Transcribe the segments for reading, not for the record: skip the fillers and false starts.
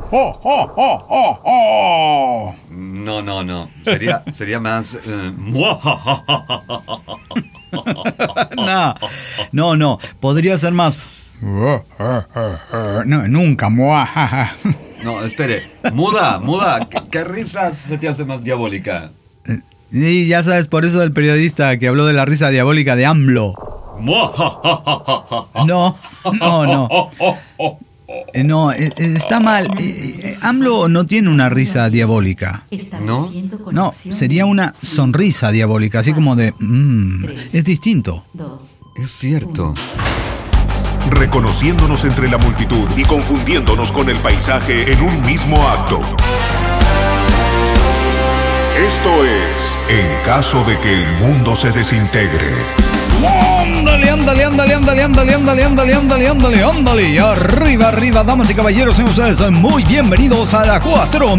No. Sería más... No. Podría ser más... No, nunca. No, espere. Muda. ¿Qué risa se te hace más diabólica? Y ya sabes, por eso del periodista que habló de la risa diabólica de AMLO. No. No, está mal. AMLO no tiene una risa diabólica. ¿No? No, sería una sonrisa diabólica, así como de... es distinto. Es cierto. Reconociéndonos entre la multitud y confundiéndonos con el paisaje en un mismo acto. Esto es En caso de que el mundo se desintegre. Ándale. Y arriba, damas y caballeros, sean ustedes muy bienvenidos a la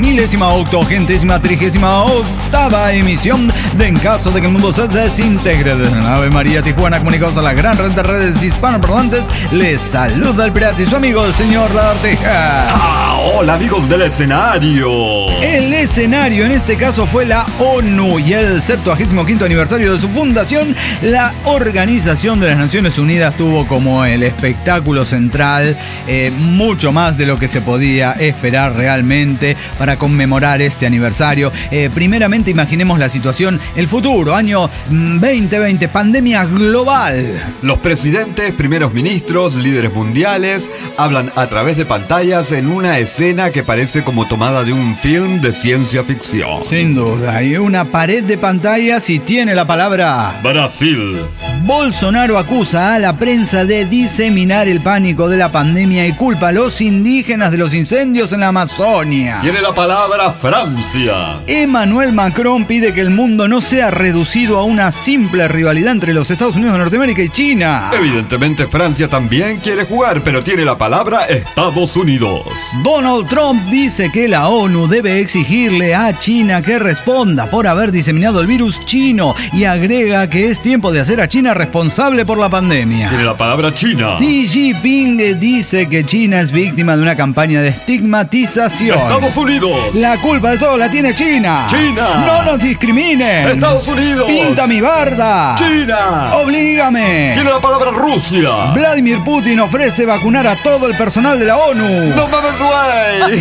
4038ª emisión de En caso de que el mundo se desintegre. Desde la nave María Tijuana, comunicados a la gran red de redes hispanoparlantes, les saluda el pirata y su amigo, el señor Lagartija. Hola, amigos del escenario. El escenario en este caso fue la ONU y el 75º aniversario de su fundación. La Organización de las Naciones Unidas tuvo como el espectáculo central mucho más de lo que se podía esperar realmente para conmemorar este aniversario. Primeramente imaginemos la situación, el futuro, año 2020, pandemia global. Los presidentes, primeros ministros, líderes mundiales hablan a través de pantallas en una escena que parece como tomada de un film de ciencia ficción. Sin duda, hay una pared de pantallas y tiene la palabra Brasil. Bolsonaro acusa a la prensa de diseminar el pánico de la pandemia y culpa a los indígenas de los incendios en la Amazonia. Tiene la palabra Francia. Emmanuel Macron pide que el mundo no sea reducido a una simple rivalidad entre los Estados Unidos de Norteamérica y China. Evidentemente Francia también quiere jugar, pero tiene la palabra Estados Unidos. Donald Trump dice que la ONU debe exigirle a China que responda por haber diseminado el virus chino y agrega que es tiempo de hacer a China responsable por la pandemia. Tiene la palabra China. Xi Jinping dice que China es víctima de una campaña de estigmatización. Estados Unidos. La culpa de todo la tiene China. China. No nos discriminen. Estados Unidos. Pinta mi barda. China. Oblígame. Tiene la palabra Rusia. Vladimir Putin ofrece vacunar a todo el personal de la ONU. No mames, güey.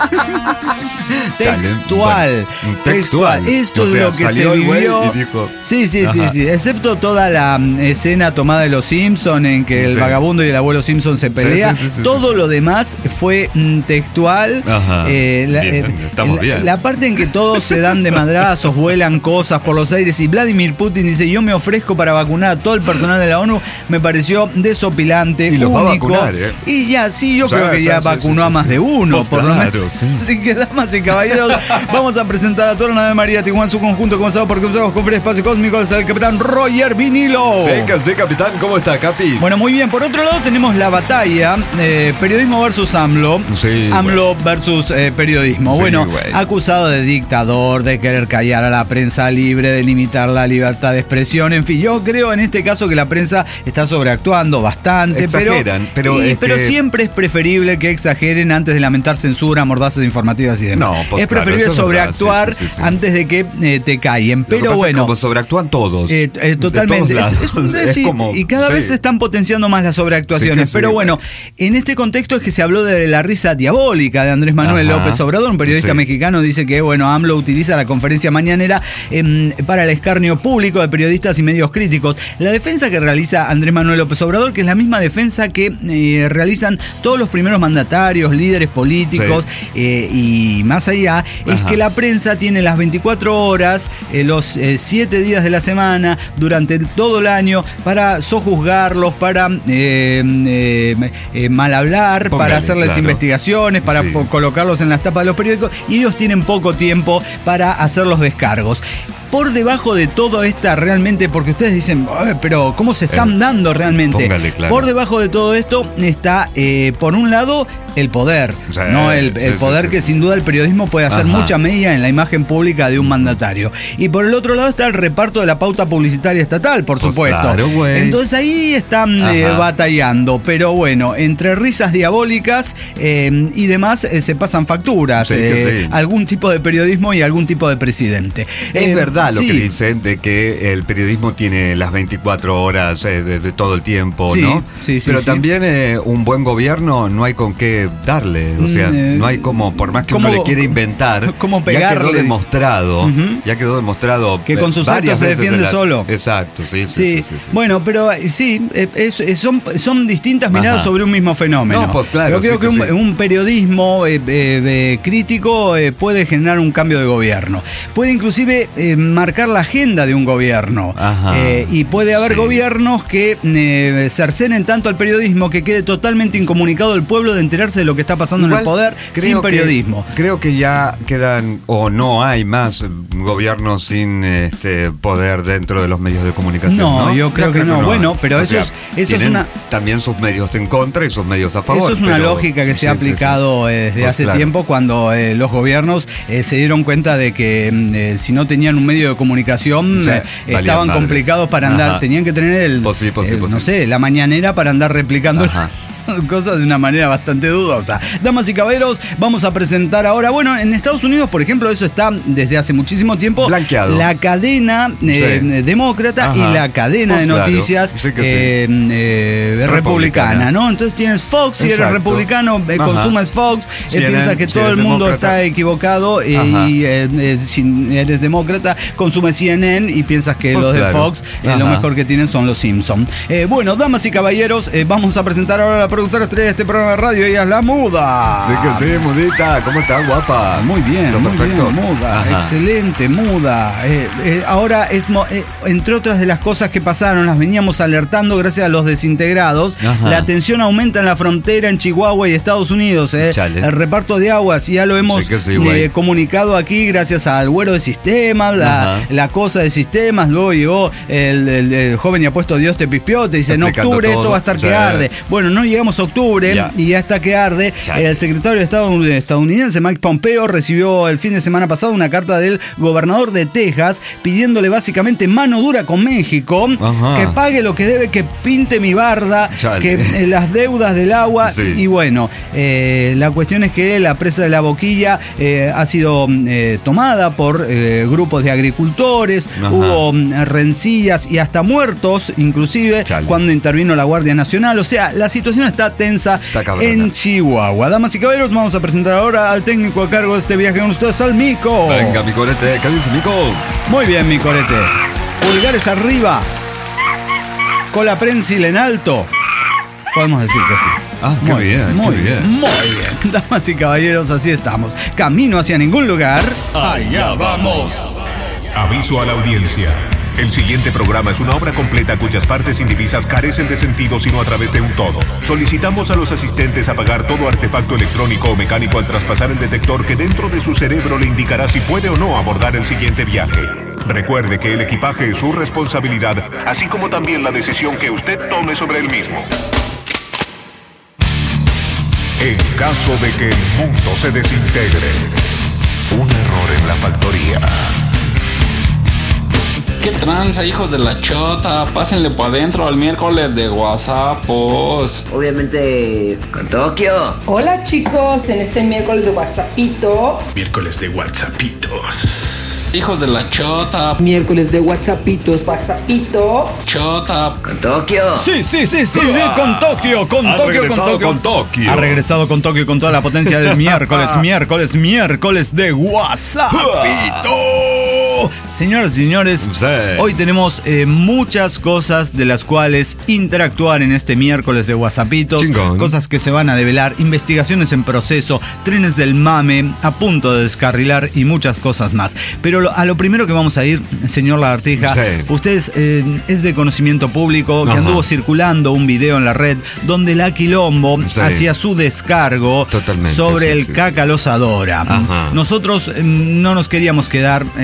Textual. Esto es lo que se vivió. Y dijo, Sí. Excepto toda la escena tomada de Los Simpson en que el vagabundo y el abuelo Simpson se pelean. Sí. Todo lo demás fue textual. Ajá. Estamos bien. La parte en que todos se dan de madrazos, vuelan cosas por los aires y Vladimir Putin dice: yo me ofrezco para vacunar a todo el personal de la ONU, me pareció desopilante, y los único. va a vacunar, Y ya, yo creo que ya vacunó a más de uno, pues por claro, lo menos. sí. Así que, damas y caballeros, vamos a presentar a toda la nave María Tijuana en su conjunto, comenzado por Consejos con Espacio Cósmico, es el capitán Roger Vinilo. Sí, capitán, ¿cómo está, Capi? Bueno, muy bien. Por otro lado tenemos la batalla, periodismo versus AMLO. Sí, AMLO versus periodismo. Sí, bueno, güey. acusado de dictador, de querer callar a la prensa libre, de limitar la libertad de expresión. En fin, yo creo en este caso que la prensa está sobreactuando bastante. Exageran, pero siempre es preferible que exageren antes de lamentar censura, mordazas informativas y demás. No, pues es claro, preferible eso es sobreactuar verdad, sí. antes de que te callen. Lo que Pero pasa bueno. es como sobreactúan todos. Totalmente. De todos lados. Sí, como, y cada vez se están potenciando más las sobreactuaciones. Sí, pero bueno, en este contexto es que se habló de la risa diabólica de Andrés Manuel López Obrador, un periodista mexicano. Dice que AMLO utiliza la conferencia mañanera para el escarnio público de periodistas y medios críticos. La defensa que realiza Andrés Manuel López Obrador, que es la misma defensa que realizan todos los primeros mandatarios, líderes políticos y más allá, es que la prensa tiene las 24 horas, los 7 días de la semana, durante todo el año, para sojuzgarlos, para mal hablar, para hacerles investigaciones, para colocarlos en las tapas de los periódicos, y ellos tienen poco tiempo para hacer los descargos. por debajo de todo esta realmente, porque ustedes dicen, pero ¿cómo se están dando realmente? Póngale, claro. Por debajo de todo esto está, por un lado, el poder, sí, ¿no? El poder que sin duda el periodismo puede hacer mucha medida en la imagen pública de un mandatario. Y por el otro lado está el reparto de la pauta publicitaria estatal, por supuesto. Claro, güey. Entonces ahí están batallando, pero bueno, entre risas diabólicas y demás se pasan facturas, sí. algún tipo de periodismo y algún tipo de presidente. Es verdad lo que dicen de que el periodismo tiene las 24 horas de todo el tiempo, ¿no? Sí, pero también un buen gobierno no hay con qué darle, o sea, no hay como, por más que uno le quiere inventar, ya quedó demostrado, que con sus actos se defiende solo. Exacto, sí. Bueno, pero sí, son distintas miradas sobre un mismo fenómeno. No, pues claro. Yo creo que un periodismo crítico puede generar un cambio de gobierno. Puede inclusive marcar la agenda de un gobierno. Y puede haber gobiernos que cercenen tanto al periodismo que quede totalmente incomunicado el pueblo de enterarse de lo que está pasando en el poder sin periodismo. Creo que ya quedan, o no hay más gobiernos sin poder dentro de los medios de comunicación. No, yo creo que no. Bueno, pero eso es una... También sus medios en contra y sus medios a favor. Eso es una lógica que se ha aplicado desde hace tiempo, cuando los gobiernos se dieron cuenta de que si no tenían un medio de comunicación estaban complicados para andar. Tenían que tener no sé, la mañanera para andar replicando cosas de una manera bastante dudosa. Damas y caballeros, vamos a presentar ahora, bueno, en Estados Unidos, por ejemplo, eso está desde hace muchísimo tiempo blanqueado. La cadena demócrata y la cadena de noticias republicana, ¿no? Entonces tienes Fox, si eres republicano, consumes Fox, piensas que todo el mundo está equivocado, y si eres demócrata, consumes CNN y piensas que los de Fox lo mejor que tienen son los Simpsons. Bueno, damas y caballeros, vamos a presentar ahora la productora estrella de este programa de radio. Ella es la Muda. Sí que sí, Mudita. ¿Cómo estás, guapa? Muy bien, muy perfecto. Bien, Muda. Excelente, Muda. Ahora, entre otras de las cosas que pasaron, las veníamos alertando gracias a los desintegrados. La tensión aumenta en la frontera en Chihuahua y Estados Unidos. El reparto de aguas, ya lo hemos comunicado aquí gracias al Güero de Sistemas, la cosa de Sistemas. Luego llegó el joven y apuesto Dios te pispió, te dice, en octubre esto va a estar que arde. Bueno, no llegamos a octubre y ya está que arde. El secretario de Estado estadounidense Mike Pompeo recibió el fin de semana pasado una carta del gobernador de Texas pidiéndole básicamente mano dura con México, que pague lo que debe, que pinte mi barda, que las deudas del agua. Y bueno, la cuestión es que la presa de la Boquilla ha sido tomada por grupos de agricultores, hubo rencillas y hasta muertos inclusive cuando intervino la Guardia Nacional. O sea, la situación está tensa en Chihuahua. Damas y caballeros, vamos a presentar ahora al técnico a cargo de este viaje con ustedes, al Mico. Venga, mi corete, ¿qué dice, Mico? Muy bien, mi corete. Pulgares arriba, cola prensil en alto. Podemos decir que sí. Muy bien. Muy bien. Damas y caballeros, así estamos. Camino hacia ningún lugar. Allá vamos. Aviso a la audiencia. El siguiente programa es una obra completa cuyas partes indivisas carecen de sentido sino a través de un todo. Solicitamos a los asistentes apagar todo artefacto electrónico o mecánico al traspasar el detector que dentro de su cerebro le indicará si puede o no abordar el siguiente viaje. Recuerde que el equipaje es su responsabilidad, así como también la decisión que usted tome sobre el mismo. En caso de que el mundo se desintegre, un error en la factoría. ¿Qué tranza, hijos de la chota? Pásenle para adentro al miércoles de WhatsAppos. Obviamente con Tokio. Hola chicos, en este miércoles de WhatsAppito. Miércoles de WhatsAppitos. Hijos de la chota. Miércoles de WhatsAppitos. WhatsAppito. Chota. Con Tokio. Sí, con Tokio. Con Tokio. Ha regresado con Tokio con toda la potencia del miércoles de WhatsAppito. Señoras y señores, hoy tenemos muchas cosas de las cuales interactuar en este miércoles de WhatsAppitos. Cosas que se van a develar, investigaciones en proceso, trenes del mame a punto de descarrilar y muchas cosas más. Pero a lo primero que vamos a ir, señor Lagartija, usted es de conocimiento público que anduvo circulando un video en la red donde la Quilombo hacía su descargo sobre el Caca los adora. Nosotros no nos queríamos quedar con la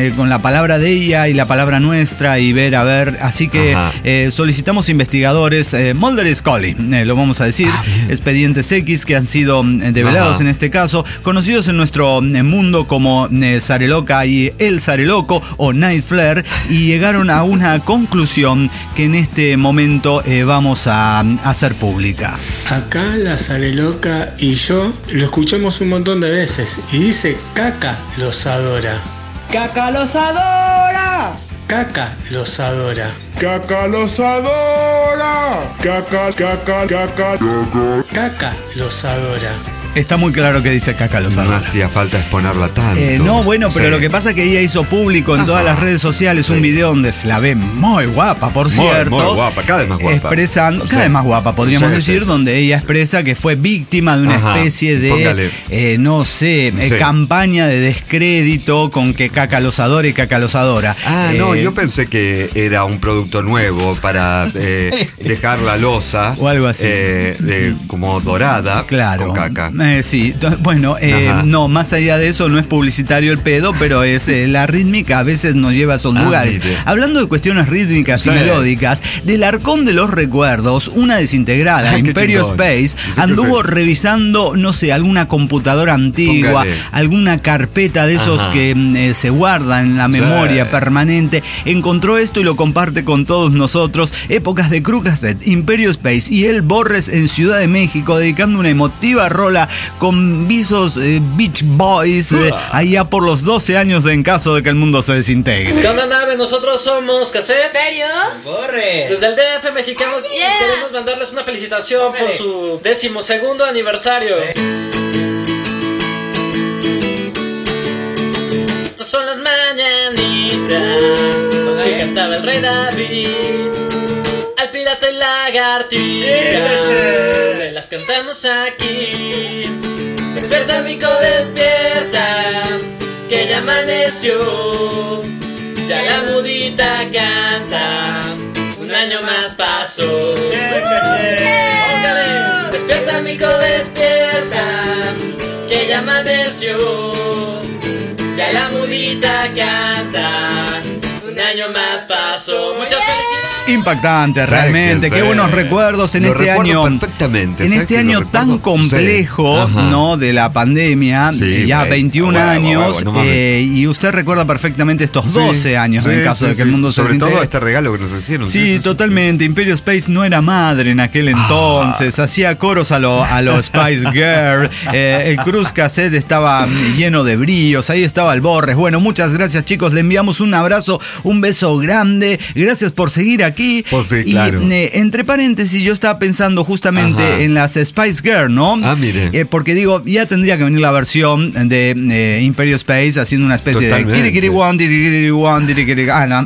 palabra de ella y la palabra nuestra y ver, así que solicitamos investigadores, Mulder y Scully, lo vamos a decir, expedientes X que han sido develados en este caso, conocidos en nuestro mundo como Zareloca y El Zareloco o Night Flare, y llegaron a una conclusión que en este momento vamos a hacer pública. Acá la Zareloca y yo lo escuchamos un montón de veces y dice Caca los adora. ¡Caca los adora! Caca los adora. Caca los adora. Caca, caca, caca. Caca los adora. Está muy claro que dice Caca los adora. No hacía falta exponerla tanto. No, bueno, pero lo que pasa es que ella hizo público en todas las redes sociales un video donde se la ve muy guapa, por cierto. Muy guapa, cada vez más guapa. Expresando, cada vez más guapa, podríamos decir, donde ella expresa que fue víctima de una especie de, no sé, campaña de descrédito con que Caca los adora y Caca los adora. No, yo pensé que era un producto nuevo para dejar la loza. O algo así. Como dorada. Claro. Con caca. Sí, bueno, no, más allá de eso no es publicitario el pedo, pero es la rítmica a veces nos lleva a esos lugares. Mire. Hablando de cuestiones rítmicas y melódicas, del Arcón de los Recuerdos, una desintegrada, Imperio Space, anduvo revisando, no sé, alguna computadora antigua, alguna carpeta de esos que se guardan en la memoria permanente, encontró esto y lo comparte con todos nosotros. Épocas de Crew Cassette, Imperio Space y El Borres en Ciudad de México, dedicando una emotiva rola con visos Beach Boys allá por los 12 años en caso de que el mundo se desintegre. ¿Qué onda, nave? Nosotros somos Cassette, ¿Imperio? Borre. Desde el DF mexicano queremos mandarles una felicitación por su 12º aniversario. Estas son las mañanitas que cantaba el rey David al pirata y lagartija. Se las cantamos aquí. Despierta, amigo, despierta, que ya amaneció. Ya la mudita canta, un año más pasó. Póngale. Despierta, amigo, despierta, que ya amaneció. Ya la mudita canta, un año más pasó. Muchas felicidades. Impactante, realmente. Qué buenos recuerdos en este año. Perfectamente. En este año tan complejo, ¿no? De la pandemia, ya 21 años. Y usted recuerda perfectamente estos 12 años en caso de que el mundo se sobre desintegre. todo este regalo que nos hicieron. Sí, totalmente. Imperio Space no era madre en aquel entonces. Hacía coros a los Spice Girl. El Cruz Cassette estaba lleno de brillos. Ahí estaba el Borres. Bueno, muchas gracias, chicos. Le enviamos un abrazo, un beso grande. Gracias por seguir aquí. Pues sí, claro. Y entre paréntesis, yo estaba pensando justamente en las Spice Girl, ¿no? Mire. Porque digo, ya tendría que venir la versión de Imperio Space haciendo una especie de kiri one, kiri one,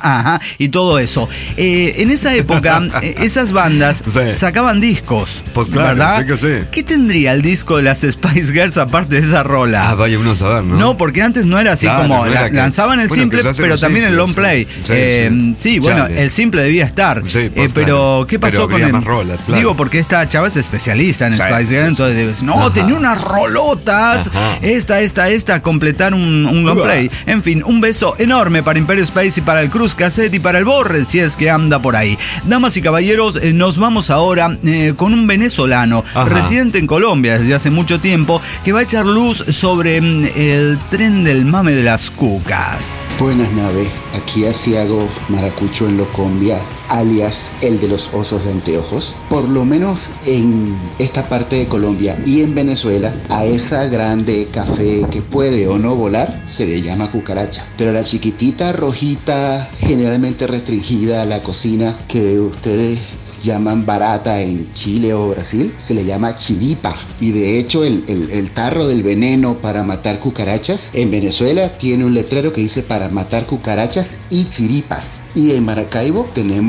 y todo eso. En esa época, esas bandas sacaban discos. Pues claro, ¿verdad? sí que sí. ¿Qué tendría el disco de las Spice Girls aparte de esa rola? Vaya uno a saber, ¿no? No, porque antes no era así como lanzaban el simple, pero también el long play. Sí, bueno, el simple debía estar. Pero ¿qué pasó con el? Más rolas, claro. Digo, porque esta chava es especialista en Spice Girl, entonces debes, tenía unas rolotas. Esta, completar un long play. En fin, un beso enorme para Imperio Space y para el Cruz Cassette y para el Borre, si es que anda por ahí. Damas y caballeros, nos vamos ahora con un venezolano residente en Colombia desde hace mucho tiempo, que va a echar luz sobre el tren del mame de las cucas. Buenas, nave. Aquí Asiago Maracucho en Locombia, alias el de los osos de anteojos. Por lo menos en esta parte de Colombia y en Venezuela, a esa grande café que puede o no volar se le llama cucaracha. Pero a la chiquitita rojita, generalmente restringida a la cocina, que ustedes llaman barata en Chile o Brasil, se le llama chiripa. Y de hecho el tarro del veneno para matar cucarachas en Venezuela tiene un letrero que dice para matar cucarachas y chiripas. Y en Maracaibo tenemos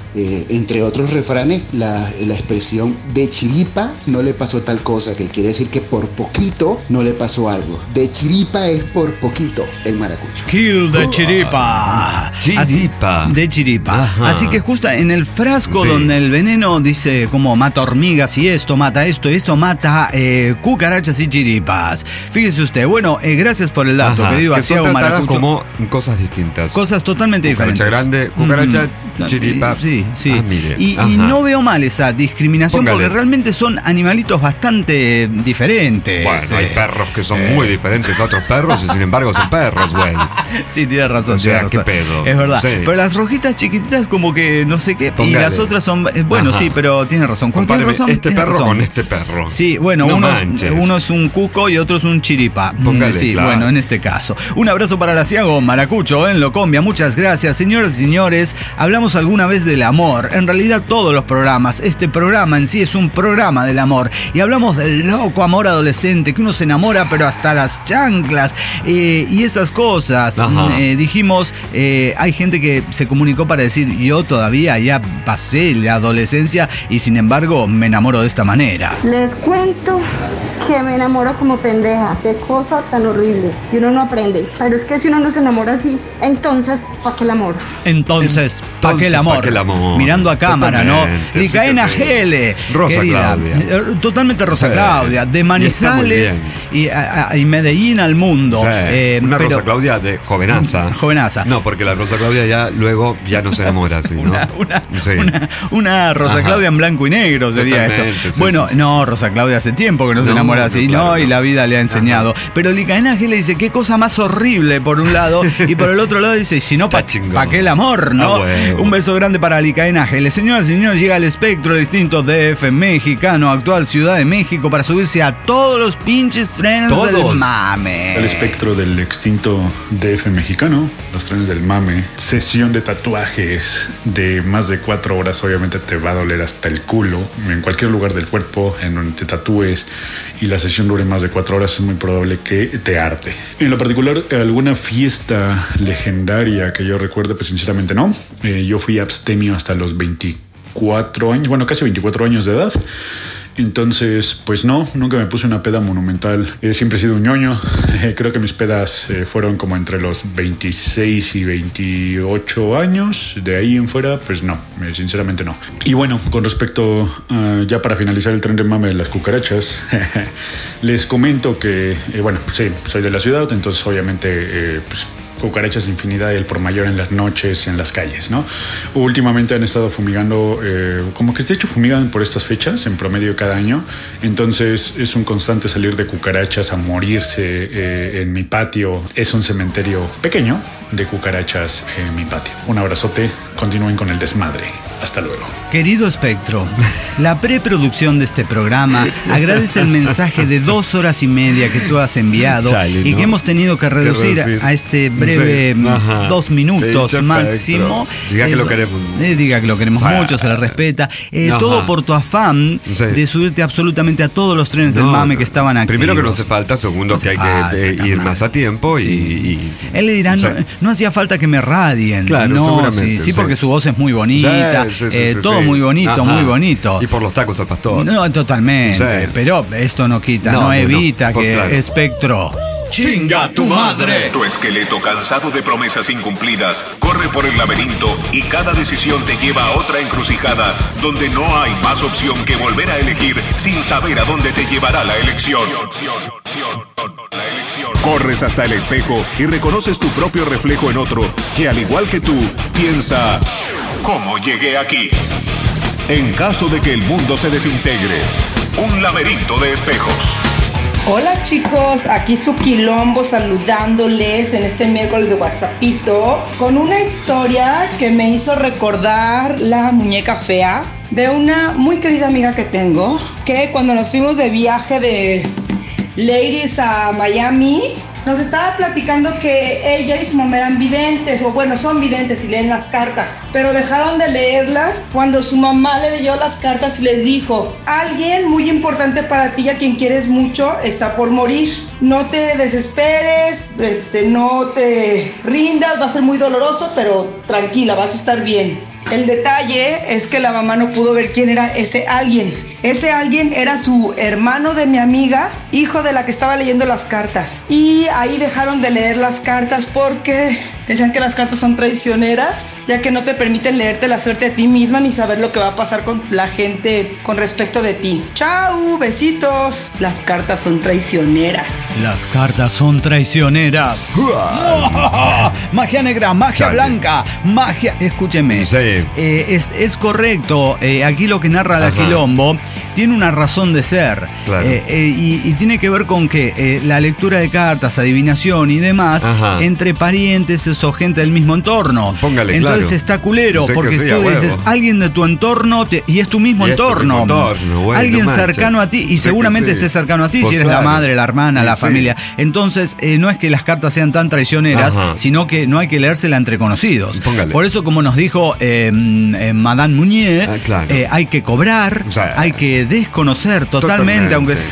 entre otros refranes, la expresión de chiripa no le pasó tal cosa, que quiere decir que por poquito no le pasó algo. De chiripa es por poquito el maracucho. Kill de chiripa. Chiripa. De chiripa. Ajá. Así que justo en el frasco donde el veneno dice como mata hormigas y esto mata esto mata cucarachas y chiripas. Fíjese usted. Bueno, gracias por el dato, querido Asiago Maracucho. Como cosas distintas. Cosas totalmente diferentes. Cucaracha grande, cucaracha, chiripa. Sí. Mire. Y no veo mal esa discriminación. Póngale. Porque realmente son animalitos bastante diferentes. Bueno, hay perros que son muy diferentes a otros perros y sin embargo son perros, güey. Sí, tiene razón. O sea, qué pedo. Es verdad. Sí. Pero las rojitas chiquititas como que no sé qué. Póngale. Y las otras son... Bueno, sí, pero tiene razón. Compáreme razón, este perro razón. con este perro. Sí, bueno, uno es un cuco y otro es un chiripa. Póngale, sí, claro. Bueno, en este caso. Un abrazo para el Asiago Maracucho en Locombia. Muchas gracias, señoras y señores. Hablamos alguna vez del amor. En realidad todos los programas. Este programa en sí es un programa del amor. Y hablamos del loco amor adolescente, que uno se enamora pero hasta las chanclas y esas cosas. Dijimos, hay gente que se comunicó para decir, yo todavía ya pasé la adolescencia y sin embargo me enamoro de esta manera. Les cuento que me enamoro como pendeja. Qué cosa tan horrible. Y uno no aprende. Pero es que si uno no se enamora así, entonces, ¿para qué el amor? Entonces, ¿para qué el amor? Mirando a cámara, totalmente, ¿no? Licaena Gele. Rosa querida, Claudia. Totalmente Rosa Claudia. De Manizales y Medellín al mundo. Una Rosa Claudia de jovenaza. No, porque la Rosa Claudia ya luego ya no se enamora así, ¿no? Una Rosa Claudia en blanco y negro sería esto. Bueno, no, Rosa Claudia hace tiempo que no se enamora así, claro, y la vida le ha enseñado. Pero Licaena Gele dice, qué cosa más horrible por un lado, y por el otro lado dice, si no, ¿para qué el amor, no? Un beso grande para Licaena Gele. Señoras y señores, llega el espectro distinto DF mexicano, actual Ciudad de México, para subirse a todos los pinches trenes del mame. El espectro del extinto DF mexicano, los trenes del mame, sesión de tatuajes de más de 4 horas, obviamente te va a doler hasta el culo, en cualquier lugar del cuerpo, en donde te tatúes, y la sesión dure más de 4 horas, es muy probable que te arte. En lo particular, alguna fiesta legendaria que yo recuerde, pues sinceramente no. Yo fui abstemio hasta los 24 años, bueno, casi 24 años de edad. Entonces, pues no, nunca me puse una peda monumental. Siempre he sido un ñoño. Creo que mis pedas fueron como entre los 26 y 28 años. De ahí en fuera, pues no, sinceramente no. Y bueno, con respecto, ya para finalizar el tren de mame de las cucarachas, les comento que, bueno, sí, soy de la ciudad, entonces obviamente, pues cucarachas infinidad y el por mayor en las noches, en las calles, ¿no? Últimamente han estado fumigando, como que de hecho fumigan por estas fechas, en promedio cada año. Entonces es un constante salir de cucarachas a morirse en mi patio. Es un cementerio pequeño de cucarachas en mi patio. Un abrazote, continúen con el desmadre. Hasta luego. Querido Espectro, la preproducción de este programa agradece el mensaje de 2 horas y media que tú has enviado y que hemos tenido que reducir a este breve 2 minutos máximo. Diga que lo queremos. Diga que lo queremos mucho, se le respeta. Todo por tu afán de subirte absolutamente a todos los trenes del mame que estaban activos. Primero que no hace falta, segundo que hay que ir más a tiempo y él le dirá, no hacía falta que me radien. Claro, no, seguramente. Sí, porque su voz es muy bonita. Todo muy bonito, muy bonito. Y por los tacos al pastor. No, totalmente. Pero esto no quita, no evita que claro. Espectro. ¡Chinga tu madre! Tu esqueleto cansado de promesas incumplidas corre por el laberinto y cada decisión te lleva a otra encrucijada donde no hay más opción que volver a elegir sin saber a dónde te llevará la elección. Corres hasta el espejo y reconoces tu propio reflejo en otro que al igual que tú piensa: ¿cómo llegué aquí? En caso de que el mundo se desintegre, un laberinto de espejos. Hola chicos, aquí su Quilombo saludándoles en este miércoles de WhatsAppito con una historia que me hizo recordar la muñeca fea de una muy querida amiga que tengo, que cuando nos fuimos de viaje de ladies a Miami, nos estaba platicando que ella y su mamá eran videntes, o bueno, son videntes y leen las cartas, pero dejaron de leerlas cuando su mamá le leyó las cartas y les dijo: alguien muy importante para ti, a quien quieres mucho, está por morir. No te desesperes, no te rindas, va a ser muy doloroso, pero tranquila, vas a estar bien. El detalle es que la mamá no pudo ver quién era ese alguien. Ese alguien era su hermano de mi amiga, hijo de la que estaba leyendo las cartas. Y ahí dejaron de leer las cartas porque decían que las cartas son traicioneras, ya que no te permiten leerte la suerte a ti misma ni saber lo que va a pasar con la gente con respecto de ti. ¡Chao! ¡Besitos! Las cartas son traicioneras. Las cartas son traicioneras. Magia negra, magia blanca, magia... Escúcheme. Sí. Es correcto. Aquí lo que narra la Quilombo tiene una razón de ser. Claro. Y tiene que ver con que la lectura de cartas, adivinación y demás, entre parientes o gente del mismo entorno. Póngale, entonces claro. está culero, Sé porque sí, tú dices alguien de tu entorno y es tu mismo entorno. Bueno, alguien mancha. Cercano a ti, y Sé seguramente sí. esté cercano a ti, Pues si eres claro. la madre, la hermana, la familia. Entonces, no es que las cartas sean tan traicioneras, sino que no hay que leérsela entre conocidos. Póngale. Por eso, como nos dijo Madame Muñe, claro. hay que cobrar, O sea, hay que desconocer totalmente, aunque sí.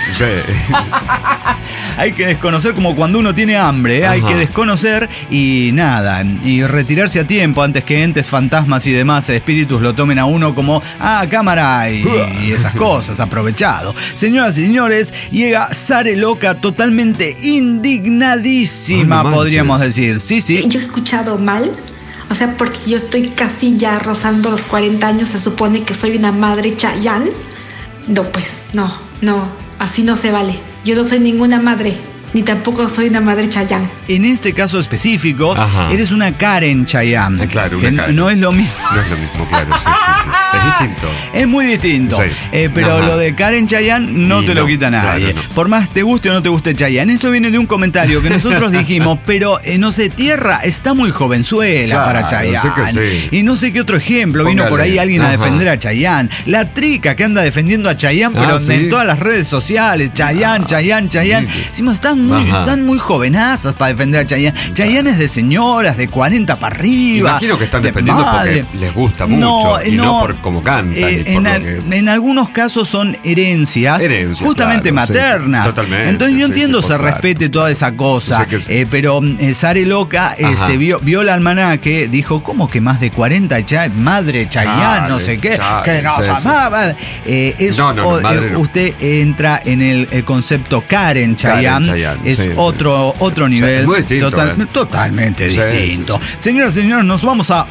hay que desconocer como cuando uno tiene hambre, hay que desconocer y nada, y retirarse a tiempo antes que entes, fantasmas y demás espíritus lo tomen a uno como, cámara y esas cosas, aprovechado. Señoras y señores, llega Sare Loca totalmente indignadísima, podríamos decir. Sí. Yo he escuchado mal. O sea, porque yo estoy casi ya rozando los 40 años, se supone que soy una madre Chayanne. No, pues, no, así no se vale. Yo no soy ninguna madre, ni tampoco soy una madre Chayanne. En este caso específico, eres una Karen Chayanne. Claro, que una Karen. No es lo mismo. No es lo mismo, claro, sí. Es distinto. Es muy distinto. Sí. Pero lo de Karen Chayanne no te lo quita nadie. Claro, no. Por más te guste o no te guste Chayanne. Esto viene de un comentario que nosotros dijimos, pero no sé, Tierra está muy jovenzuela para Chayanne. Sé que sí. Y no sé qué otro ejemplo. Póngale. Vino por ahí alguien a defender a Chayanne. La trica que anda defendiendo a Chayanne, pero en todas las redes sociales. Chayanne. Decimos, están muy jovenazas para defender a Chayanne. Chayanne es de señoras, de 40 para arriba. Imagino que están defendiendo porque les gusta mucho y no por cómo cantan. En algunos casos son herencias justamente maternas. Sí, totalmente. Entonces yo entiendo se respete toda esa cosa. Pero Sare Loca se vio el almanaque, dijo, ¿cómo que más de 40 madre Chayanne, no sé qué? Que nos amaba. Usted entra en el concepto Karen Chayanne. Es otro nivel. Muy distinto, totalmente distinto. Señoras y señores, nos vamos a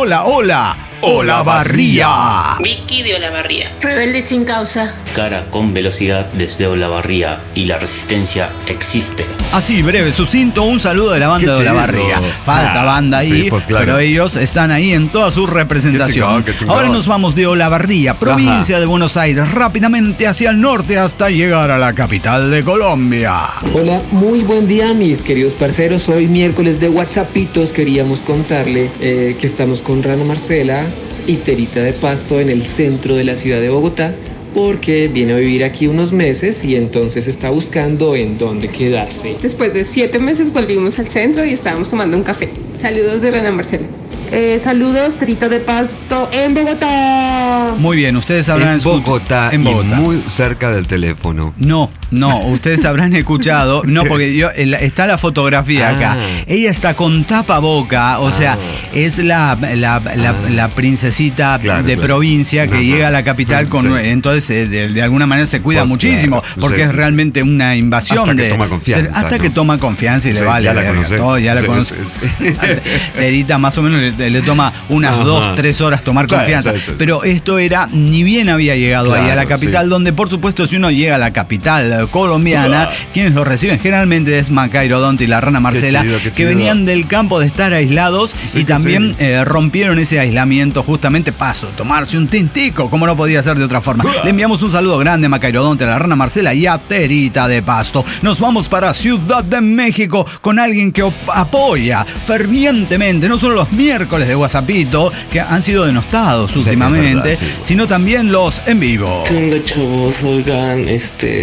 Olavarría. Vicky de Olavarría. Rebelde sin causa. Cara con velocidad desde Olavarría y la resistencia existe. Así, breve, sucinto, un saludo de la banda de Olavarría. Falta banda ahí, pues claro. pero ellos están ahí en toda su representación. Qué chingón. Ahora nos vamos de Olavarría, provincia de Buenos Aires, rápidamente hacia el norte hasta llegar a la capital de Colombia. Hola, muy buen día mis queridos parceros. Hoy miércoles de WhatsAppitos queríamos contarle que estamos con Rana Marcela y Terita de Pasto en el centro de la ciudad de Bogotá, porque viene a vivir aquí unos meses y entonces está buscando en dónde quedarse. Después de 7 meses volvimos al centro y estábamos tomando un café. Saludos de Rana Marcela. Saludos, Terita de Pasto en Bogotá. Muy bien, ustedes habrán escuchado. En Bogotá. Y muy cerca del teléfono. No, ustedes habrán escuchado. No, porque está la fotografía acá. Ella está con tapaboca, o sea, es la princesita de provincia que llega a la capital con. Entonces, de alguna manera se cuida muchísimo, porque es realmente una invasión. Hasta que toma confianza. Hasta que toma confianza y le vale. Ya la conoce. Ya la conoce. Terita más o menos le toma unas 2-3 horas tomar confianza. Pero esto era, ni bien había llegado ahí a la capital, donde por supuesto si uno llega a la capital colombiana, quienes lo reciben generalmente es Macairo Donte y la Rana Marcela, que venían del campo de estar aislados y también rompieron ese aislamiento justamente tomarse un tintico, como no podía ser de otra forma. Le enviamos un saludo grande a Macairo Donte, a la Rana Marcela y a Terita de Pasto. Nos vamos para Ciudad de México con alguien que apoya fervientemente no solo los miércoles de WhatsAppito, que han sido denostados últimamente, sino también los en vivo. ¿Qué onda, chavos? Oigan,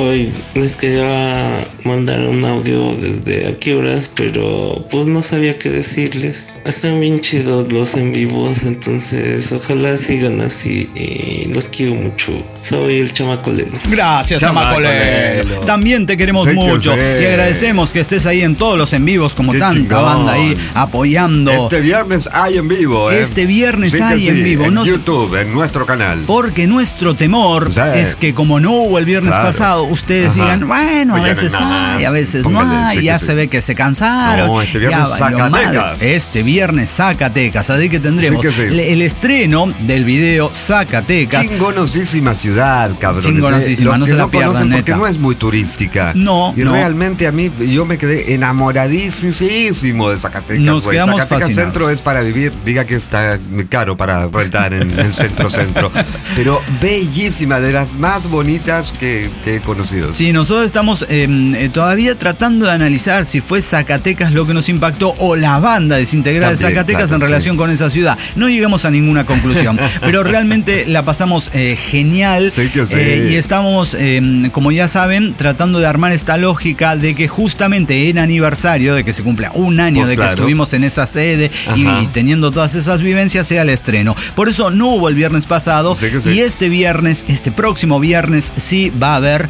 soy. Les quería mandar un audio desde aquí horas, pero pues no sabía qué decirles. Están bien chidos los en vivos, entonces ojalá sigan así y los quiero mucho. Soy el Chamacolelo. Gracias, Chamacolelo. También te queremos mucho y agradecemos que estés ahí en todos los en vivos, como qué tanta chingón. Banda ahí apoyando. Este viernes hay en vivo, Este viernes hay en vivo. En YouTube, en nuestro canal. Porque nuestro temor es que como no hubo el viernes pasado, ustedes digan, bueno, a veces hay, a veces no hay, ya se ve que se cansaron. No, este viernes Zacatecas. Este viernes Zacatecas, así que tendremos el estreno del video Zacatecas. Chingonosísima ciudad, cabrón. Chingonosísima, no se la pierdan, porque no es muy turística. No. Y realmente a mí, yo me quedé enamoradísimo de Zacatecas. Nos quedamos Zacatecas fascinados. Centro es para vivir, diga que está caro para rentar en el centro. Pero bellísima, de las más bonitas que he conocido. Sí, nosotros estamos todavía tratando de analizar si fue Zacatecas lo que nos impactó o la banda desintegrada de Zacatecas en relación con esa ciudad. No llegamos a ninguna conclusión, pero realmente la pasamos genial. Y estamos, como ya saben, tratando de armar esta lógica de que justamente en aniversario de que se cumpla un año de que estuvimos en esa sede y teniendo todas esas vivencias, sea el estreno. Por eso no hubo el viernes pasado y este próximo viernes sí va a haber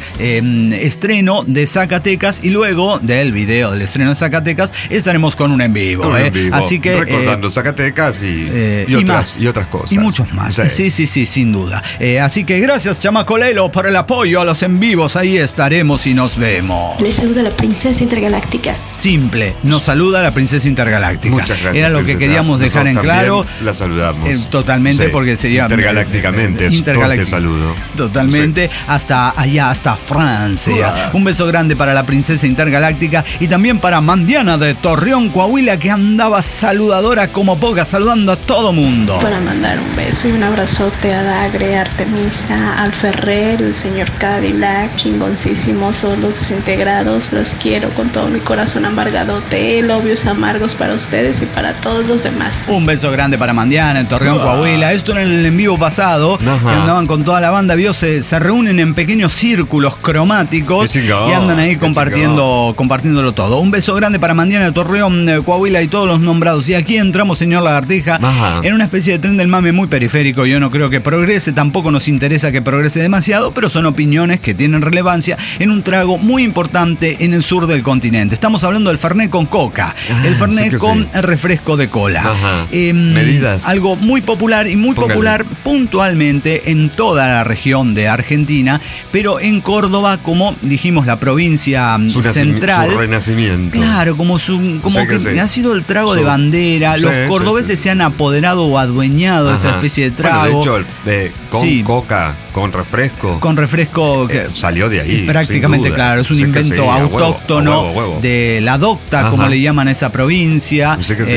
estreno de Zacatecas y luego del video del estreno de Zacatecas estaremos con un en vivo. Así que recordando Zacatecas y otras cosas. Y muchos más. Sí, sin duda. Así que gracias, Chamacolelo, por el apoyo a los en vivos. Ahí estaremos y nos vemos. Les saluda la princesa intergaláctica. Simple, nos saluda la princesa intergaláctica. Muchas gracias. Era lo que queríamos dejar en claro. La saludamos. Totalmente, porque sería intergalácticamente. Te saludo. Totalmente, hasta allá, hasta Francia. Un beso grande para la princesa intergaláctica y también para Mandiana de Torreón, Coahuila, que andaba saludadora como poca, saludando a todo mundo. Para mandar un beso y un abrazote a Dagre, Artemisa, al Ferrer, el señor Cadillac, chingoncísimos, son los desintegrados, los quiero con todo mi corazón amargadote, lobios amargos para ustedes y para todos los demás. Un beso grande para Mandiana en Torreón, Coahuila. Esto en el en vivo pasado, que andaban con toda la banda, se reúnen en pequeños círculos cromáticos y andan ahí compartiéndolo todo. Un beso grande para Mandiana de Torreón, Coahuila y todos los nombrados. Y aquí entramos, señor Lagartija, en una especie de tren del mame muy periférico. Yo no creo que progrese, tampoco nos interesa que progrese demasiado, pero son opiniones que tienen relevancia en un trago muy importante en el sur del continente. Estamos hablando del Fernet con coca, el Fernet con refresco de cola. Medidas. Algo muy popular y muy popular puntualmente en toda la región de Argentina, pero en Córdoba, como dijimos, la provincia central. Su renacimiento. Claro, como que ha sido el trago de bandera. Los cordobeses se han apoderado o adueñado de esa especie de trago. Bueno, de hecho, con coca, con refresco. Con refresco que salió de ahí. Prácticamente, claro, es un invento autóctono de la docta, como le llaman a esa provincia,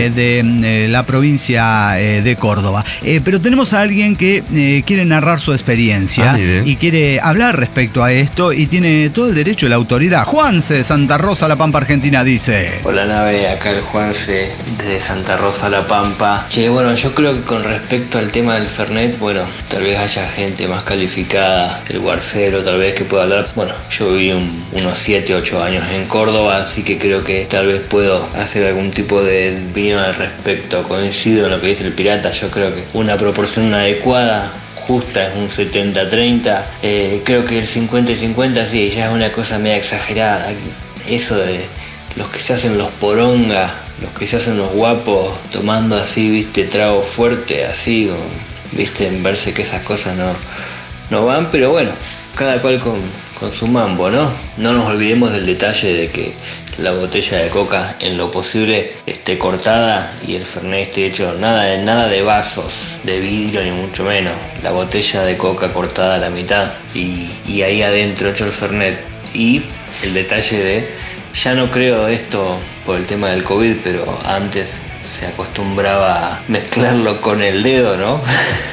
de la provincia de Córdoba. Pero tenemos a alguien que quiere narrar su experiencia y quiere hablar respecto a esto y tiene todo el derecho y la autoridad. Juanse de Santa Rosa, La Pampa, Argentina, dice: Hola nave, acá el Juanse de Santa Rosa, La Pampa. Che, bueno, yo creo que con respecto al tema del Fernet, bueno, tal vez haya gente más calificada, el Guarcero, tal vez que pueda hablar. Bueno, yo viví unos 7, 8 años en Córdoba, así que creo que tal vez puedo hacer algún tipo de opinión al respecto. Coincido en lo que dice el pirata, yo creo que una proporción adecuada, justa, es un 70-30. Creo que el 50-50 sí, ya es una cosa media exagerada. Eso de los que se hacen los porongas, los que se hacen los guapos, tomando así, viste, trago fuerte, así, viste, en verse que esas cosas no van, pero bueno, cada cual con su mambo, ¿no? No nos olvidemos del detalle de que la botella de coca en lo posible esté cortada y el Fernet esté hecho nada de vasos de vidrio ni mucho menos. La botella de coca cortada a la mitad y ahí adentro hecho el Fernet. Y el detalle de, ya no creo esto por el tema del COVID, pero antes se acostumbraba a mezclarlo con el dedo, ¿no?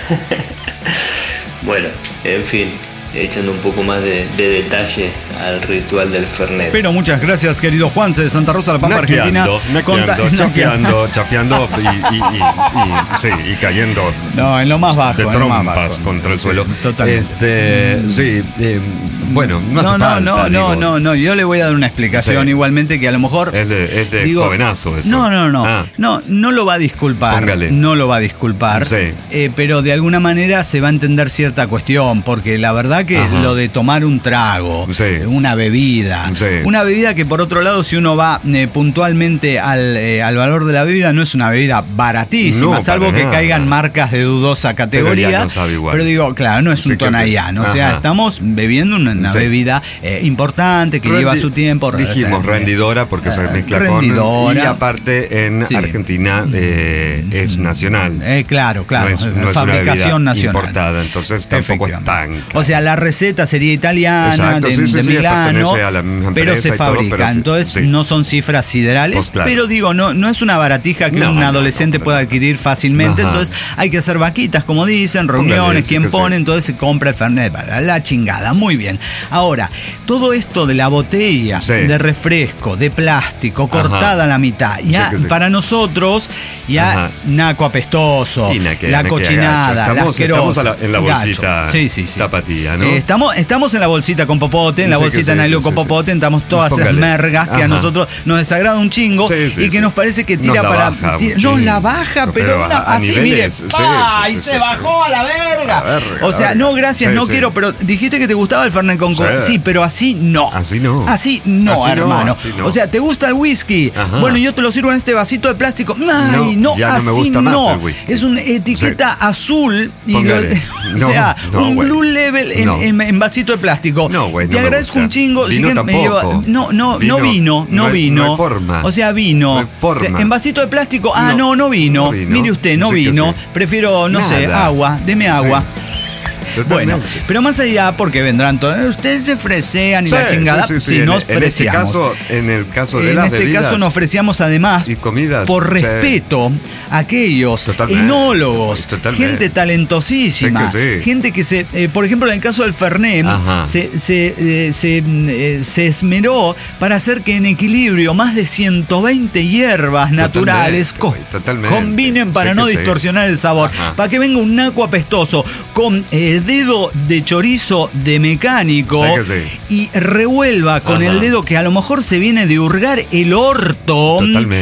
Bueno, en fin, echando un poco más de detalle al ritual del Fernet. Pero muchas gracias, querido Juanse de Santa Rosa, La Pampa, Argentina. Chafiando y cayendo. No, en lo más bajo. De trompas contra el suelo. Totalmente. Bueno, no hace falta. No, yo le voy a dar una explicación igualmente que a lo mejor... Es de jovenazo eso. No lo va a disculpar. Póngale. No lo va a disculpar. Sí. Pero de alguna manera se va a entender cierta cuestión, porque la verdad que lo de tomar un trago, una bebida, una bebida que por otro lado, si uno va puntualmente al valor de la bebida, no es una bebida baratísima, salvo que caigan marcas de dudosa categoría. Pero digo, claro, no es un Tonayán. O sea, estamos bebiendo una bebida importante que lleva su tiempo. Dijimos rendidora porque se mezcla con... Y aparte en Argentina es nacional. Claro. No es fabricación una nacional. Importada, entonces tampoco es tan... O sea, la receta sería italiana, de Milano, pero se fabrica. Entonces no son cifras siderales, pero digo, no es una baratija que un adolescente pueda adquirir fácilmente. Entonces hay que hacer vaquitas, como dicen, reuniones, quien pone, entonces se compra el Fernet, la chingada. Muy bien. Ahora, todo esto de la botella de refresco, de plástico, cortada a la mitad, ya para nosotros, naco apestoso, la cochinada, estamos en la bolsita tapatía, ¿no? Estamos en la bolsita con popote, en la bolsita de nylon con popote, estamos todas esas mergas que a nosotros nos desagrada un chingo y que nos parece que tira para... Nos la baja, pero así, mire, ¡ay! Se bajó a la verga. O sea, no, gracias, no quiero, pero dijiste que te gustaba el Fernet con Coca. Sí, pero así no. Así no. Así no, hermano. O sea, ¿te gusta el whisky? Bueno, yo te lo sirvo en este vasito de plástico. Ay, no, así no. Es una etiqueta azul y un Blue Label en vasito de plástico. Te agradezco un chingo. Vino tampoco. No vino. No hay forma. O sea, vino. No hay forma. En vasito de plástico. No vino. Mire usted, no vino. Prefiero, no sé, agua. Deme agua. Bueno, pero más allá, porque vendrán todos, ustedes se fresean y la chingada, si nos freseamos. En el caso de las bebidas. En este caso nos freseamos además, y comidas, por respeto a aquellos enólogos, gente talentosísima, gente que por ejemplo, en el caso del Fernet, se esmeró para hacer que en equilibrio más de 120 hierbas naturales combinen para no distorsionar el sabor, para que venga un naco apestoso con dedo de chorizo de mecánico y revuelva con el dedo que a lo mejor se viene de hurgar el orto.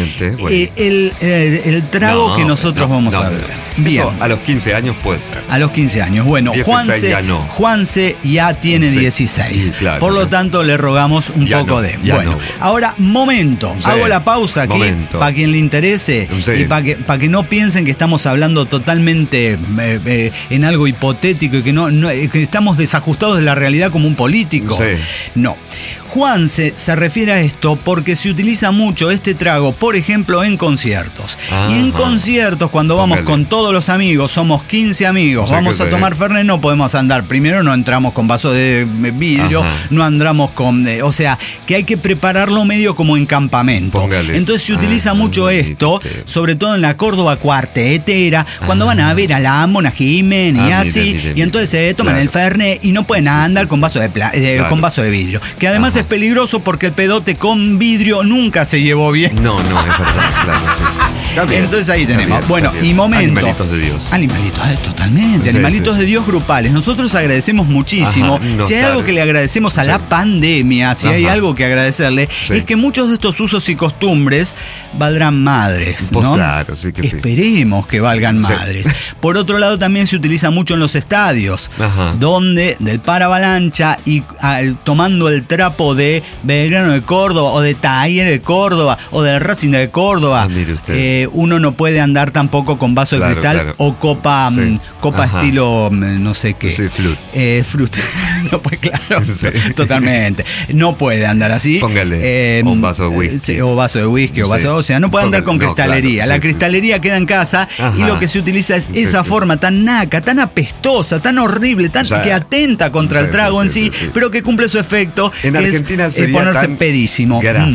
El trago que nosotros vamos a ver. Bien. Eso a los 15 años puede ser. A los 15 años. Bueno, Juanse ya tiene 16. Claro, por lo tanto, le rogamos un poco de... Bueno, ahora, momento. Hago la pausa aquí para quien le interese y para que no piensen que estamos hablando totalmente en algo hipotético y que estamos desajustados de la realidad como un político. No. Juanse se refiere a esto porque se utiliza mucho este trago, por ejemplo, en conciertos. Y en conciertos, cuando vamos con todos los amigos, somos 15 amigos, vamos a tomar Fernet, no podemos andar. Primero no entramos con vasos de vidrio, no andamos con... o sea, que hay que prepararlo medio como en campamento. Entonces se utiliza mucho esto, sobre todo en la Córdoba cuartetera, cuando van a ver a la Mona Jiménez y así, y entonces se toman el Fernet y no pueden andar con vaso de vidrio. Que además es peligroso porque el pedote con vidrio nunca se llevó bien. No, es verdad, claro. Entonces ahí tenemos. Bueno, y momento. Animalitos de Dios. Totalmente. Animalitos de Dios grupales. Nosotros agradecemos muchísimo. Si hay algo que le agradecemos a la pandemia, si hay algo que agradecerle, es que muchos de estos usos y costumbres valdrán madres, ¿no? Claro, Esperemos que valgan madres. Por otro lado, también se utiliza mucho en los estadios, donde del paravalancha y tomando el trapo de Belgrano de Córdoba o de Talleres de Córdoba o del Racing de Córdoba, uno no puede andar tampoco con vaso de cristal o copa estilo no sé qué. Fruit. No puede, claro. Totalmente. No puede andar así. Póngale un vaso de whisky. O vaso de whisky, o sea, no puede andar con cristalería. La cristalería queda en casa y lo que se utiliza es esa forma tan naca, tan apestosa, tan horrible, que atenta contra el trago en sí, pero que cumple su efecto. En Argentina sería ponerse pedísimo. Grasa.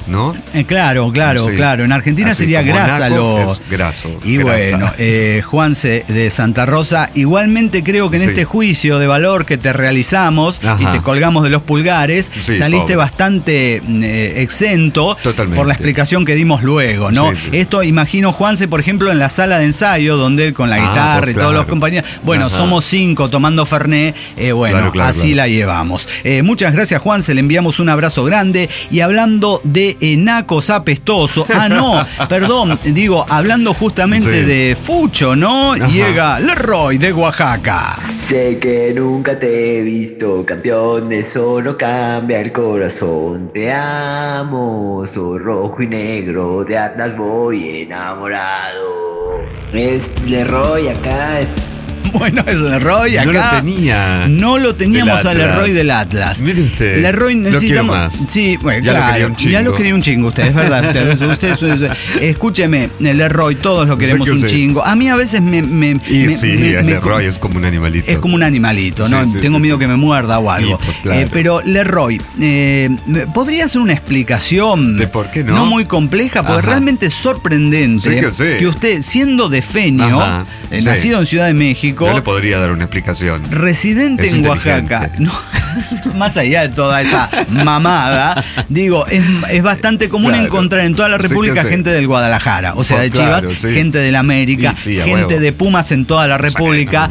¿no? Claro. En Argentina así, sería grasa es graso. Y grasa. bueno, Juanse de Santa Rosa, igualmente creo que en este juicio de valor que te realizamos y te colgamos de los pulgares, saliste bastante exento. Totalmente. Por la explicación que dimos luego, ¿no? Sí. Esto imagino, Juanse, por ejemplo, en la sala de ensayo, donde con la guitarra pues y todos los compañeros, bueno, somos 5 tomando Fernet, así la llevamos. Muchas gracias, Juanse, le enviamos un abrazo grande. Y hablando de nacos apestosos, perdón, hablando justamente de Fucho, ¿no? Llega Leroy de Oaxaca. Sé que nunca te he visto campeón, eso no cambia el corazón. Te amo, soy rojo y negro, de Atlas voy enamorado. Es Leroy acá. Bueno, es Leroy acá. No lo teníamos a Leroy del Atlas. Mire usted. Leroy necesitamos. Lo quiero más. Sí, bueno, ya claro. Ya lo quería un chingo, usted, es verdad. Usted, escúcheme, Leroy, todos lo queremos un chingo. A mí a veces Leroy es como un animalito. Es como un animalito, ¿no? Tengo miedo que me muerda o algo. Pues claro. Pero Leroy, ¿podría hacer una explicación? ¿De por qué no? No muy compleja, porque realmente es sorprendente que usted, siendo de Feño, nacido en Ciudad de México, yo le podría dar una explicación. Residente en Oaxaca. No, más allá de toda esa mamada, es bastante común encontrar en toda la República gente del Guadalajara, o sea, de Chivas, gente del América, gente de Pumas en toda la República,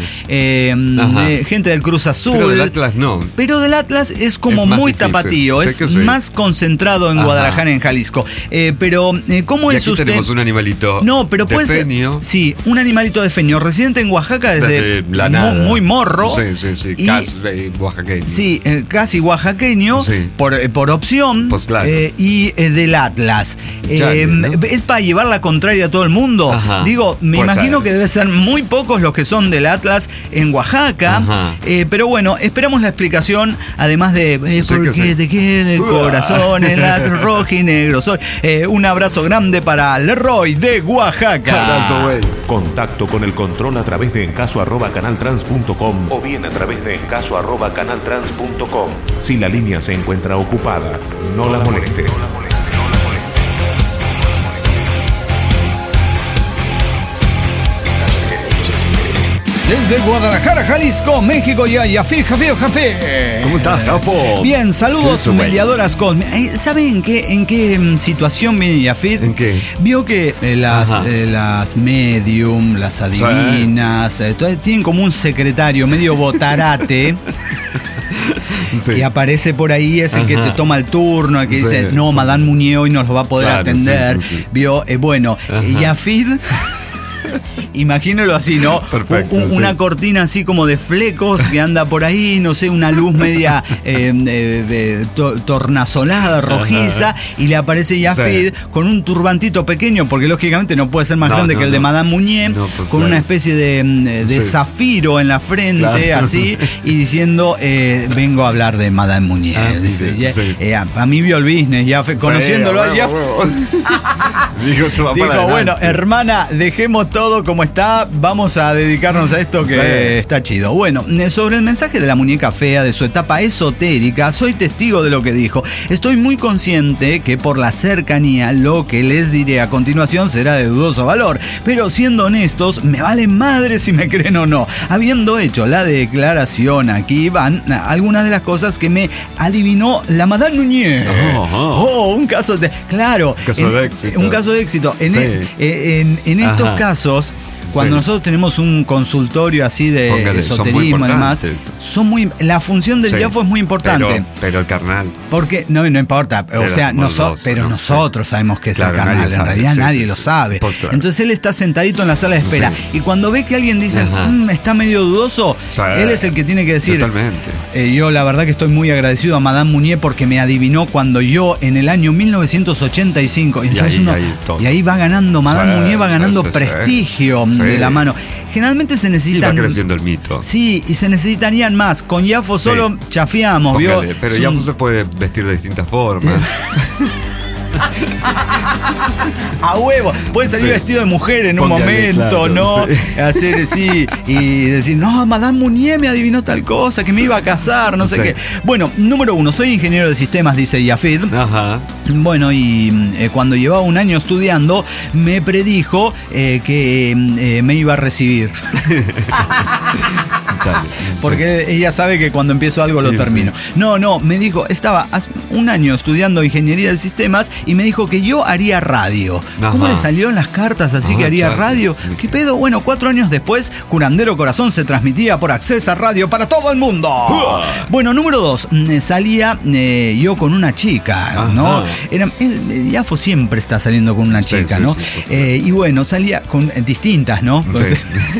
gente del Cruz Azul. Pero del Atlas no. Pero del Atlas es como muy difícil. Tapatío, es más concentrado en Guadalajara, en Jalisco. Pero, ¿cómo es usted? Tenemos un animalito. No, pero puede ser. Sí, un animalito de Feño, residente en Oaxaca desde la nada. Muy morro. Sí, casi oaxaqueño. Sí, casi oaxaqueño, por opción. Pues claro. Y del Atlas. ¿Es para llevar la contraria a todo el mundo? Me imagino que debe ser muy pocos los que son del Atlas en Oaxaca. Pero bueno, esperamos la explicación, además de ¿por qué te quiere el corazón, el Atlas rojo y negro soy? Un abrazo grande para Leroy de Oaxaca. Abrazo, güey. Contacto con el control a través de encaso@canaltrans.com o bien a través de encaso@canaltrans.com. Si la línea se encuentra ocupada, no la moleste. Desde Guadalajara, Jalisco, México, ya Yafid Jafé. ¿Cómo estás, Jafo? Bien, saludos, mediadoras cósmicas. ¿Saben en qué situación viene Yafid? ¿En qué? Vio que las medium, las adivinas, tienen como un secretario medio botarate. Y aparece por ahí, es el que te toma el turno, el que dice, no, Madame Muñe hoy nos lo va a poder atender. Vio, Yafid... Imagínalo así, ¿no? Perfecto, una cortina así como de flecos que anda por ahí, no sé, una luz media tornasolada, rojiza, y le aparece Yafid con un turbantito pequeño, porque lógicamente no puede ser más grande que el de Madame Muñe, con una especie de zafiro en la frente, así, y diciendo, vengo a hablar de Madame Muñe. A mí vio el business, Yafid, conociéndolo a Yafid. Dijo, bueno, hermana, dejemos todo como está, vamos a dedicarnos a esto que está chido. Bueno, sobre el mensaje de la muñeca fea, de su etapa esotérica, soy testigo de lo que dijo. Estoy muy consciente que por la cercanía lo que les diré a continuación será de dudoso valor, pero siendo honestos, me vale madre si me creen o no. Habiendo hecho la declaración, aquí van algunas de las cosas que me adivinó la Madame Muñe. Un caso de... Claro. Un caso de éxito. En estos casos, cuando nosotros tenemos un consultorio así de esoterismo y demás, la función del Yafo es muy importante. Pero el carnal. Porque no importa, nosotros sabemos que es el carnal, en realidad nadie lo sabe. Entonces él está sentadito en la sala de espera y cuando ve que alguien dice, está medio dudoso, él es el que tiene que decir. Totalmente. Yo la verdad que estoy muy agradecido a Madame Muñe porque me adivinó cuando yo en el año 1985, y ahí va ganando, Madame Muñe va ganando prestigio de la mano. Generalmente se necesitan. Y va creciendo el mito. Sí, y se necesitarían más. Con Yafo solo chafiamos, ¿vio? Pero Yafo se puede vestir de distintas formas. A huevo. Puede salir vestido de mujer en un momento, claro, ¿no? Sí. Hacer sí. Y decir, no, Madame Mounier me adivinó tal cosa, que me iba a casar, no sé qué. Bueno, número 1, soy ingeniero de sistemas, dice Yafid. Ajá. Bueno, y cuando llevaba un año estudiando, me predijo que me iba a recibir. Porque ella sabe que cuando empiezo algo lo termino. No, me dijo, estaba un año estudiando ingeniería de sistemas y me dijo que yo haría radio. Ajá. ¿Cómo le salió en las cartas así que haría radio? ¿Qué pedo? Bueno, 4 años después, Curandero Corazón se transmitía por Accesa Radio para todo el mundo. Bueno, número 2, salía yo con una chica, ¿no? Yafo siempre está saliendo con una chica, ¿no? Y bueno, salía con distintas, ¿no? Entonces,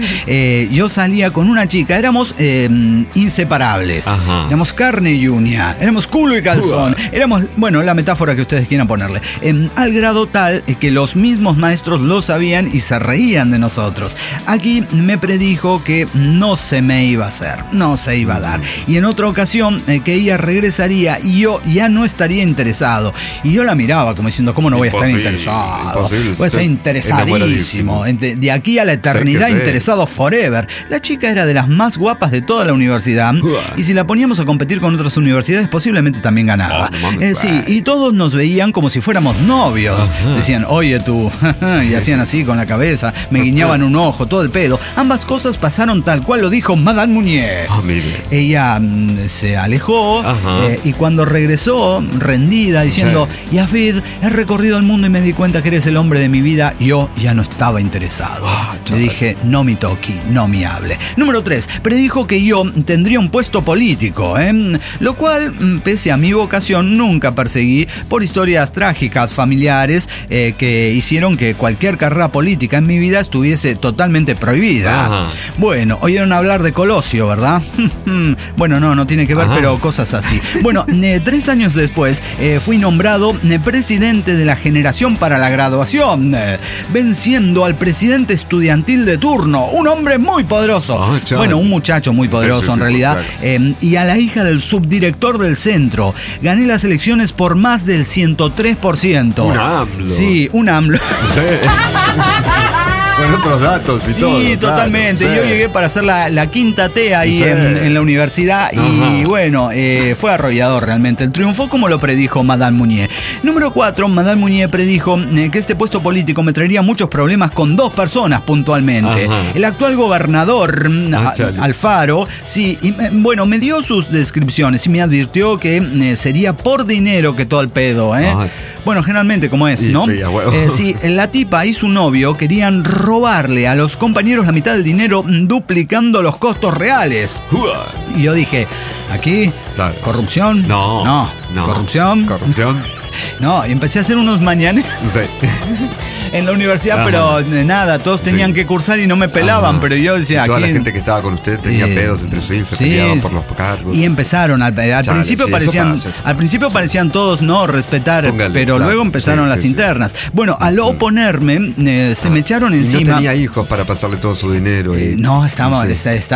yo salía con una chica, éramos inseparables. Ajá. Éramos carne y uña, éramos culo y calzón, éramos, bueno, la metáfora que ustedes quieran ponerle, al grado tal que los mismos maestros lo sabían y se reían de nosotros. Aquí me predijo que no se me iba a hacer, no se iba a dar. Y en otra ocasión que ella regresaría y yo ya no estaría interesado. Y yo la miraba como diciendo, ¿cómo no voy a estar interesado? Voy a estar interesadísimo. De aquí a la eternidad, interesado forever. La chica era de las más guapas de toda la universidad y si la poníamos a competir con otras universidades posiblemente también ganaba. Sí, y todos nos veían como si fuéramos novios. Decían, oye tú, y hacían así con la cabeza, me guiñaban un ojo, todo el pedo. Ambas cosas pasaron tal cual lo dijo Madame Mounier. Ella se alejó y cuando regresó, rendida, diciendo, Yafid, he recorrido el mundo y me di cuenta que eres el hombre de mi vida, yo ya no estaba interesado. Le dije, no me toqui, no me hable. Número 3, predijo que yo tendría un puesto político, lo cual, pese a mi vocación, nunca perseguí por historias trágicas familiares que hicieron que cualquier carrera política en mi vida estuviese totalmente prohibida. Bueno, oyeron hablar de Colosio, ¿verdad? Bueno, no tiene que ver, pero cosas así. Bueno, 3 años después fui nombrado presidente de la generación para la graduación, venciendo al presidente estudiantil de turno, un hombre muy poderoso. Bueno, un muchacho muy poderoso en realidad, y a la hija del subdirector del centro. Gané las elecciones por más del 103%. Un AMLO. Sí, un AMLO. Sí. Con otros datos y todo. Sí, totalmente. Claro, yo llegué para hacer la quinta T ahí en la universidad y bueno, fue arrollador realmente el triunfo, como lo predijo Madame Mounier. Número 4, Madame Mounier predijo que este puesto político me traería muchos problemas con 2 personas puntualmente. El actual gobernador, Alfaro, sí, y bueno, me dio sus descripciones y me advirtió que sería por dinero que todo el pedo, Bueno, generalmente como es, ¿no? Sí, la tipa y su novio querían robarle a los compañeros la mitad del dinero duplicando los costos reales. Y yo dije, ¿aquí? Claro. ¿Corrupción? No. ¿Corrupción? No, y empecé a hacer unos mañanes en la universidad, pero nada, todos tenían que cursar y no me pelaban, pero yo decía... Y toda la gente que estaba con usted tenía pedos entre sí, se peleaban por los cargos. Y empezaron, al principio parecían todos no respetar, pero luego empezaron las internas. Bueno, al oponerme, se me echaron encima. Y no tenía hijos para pasarle todo su dinero. No, estábamos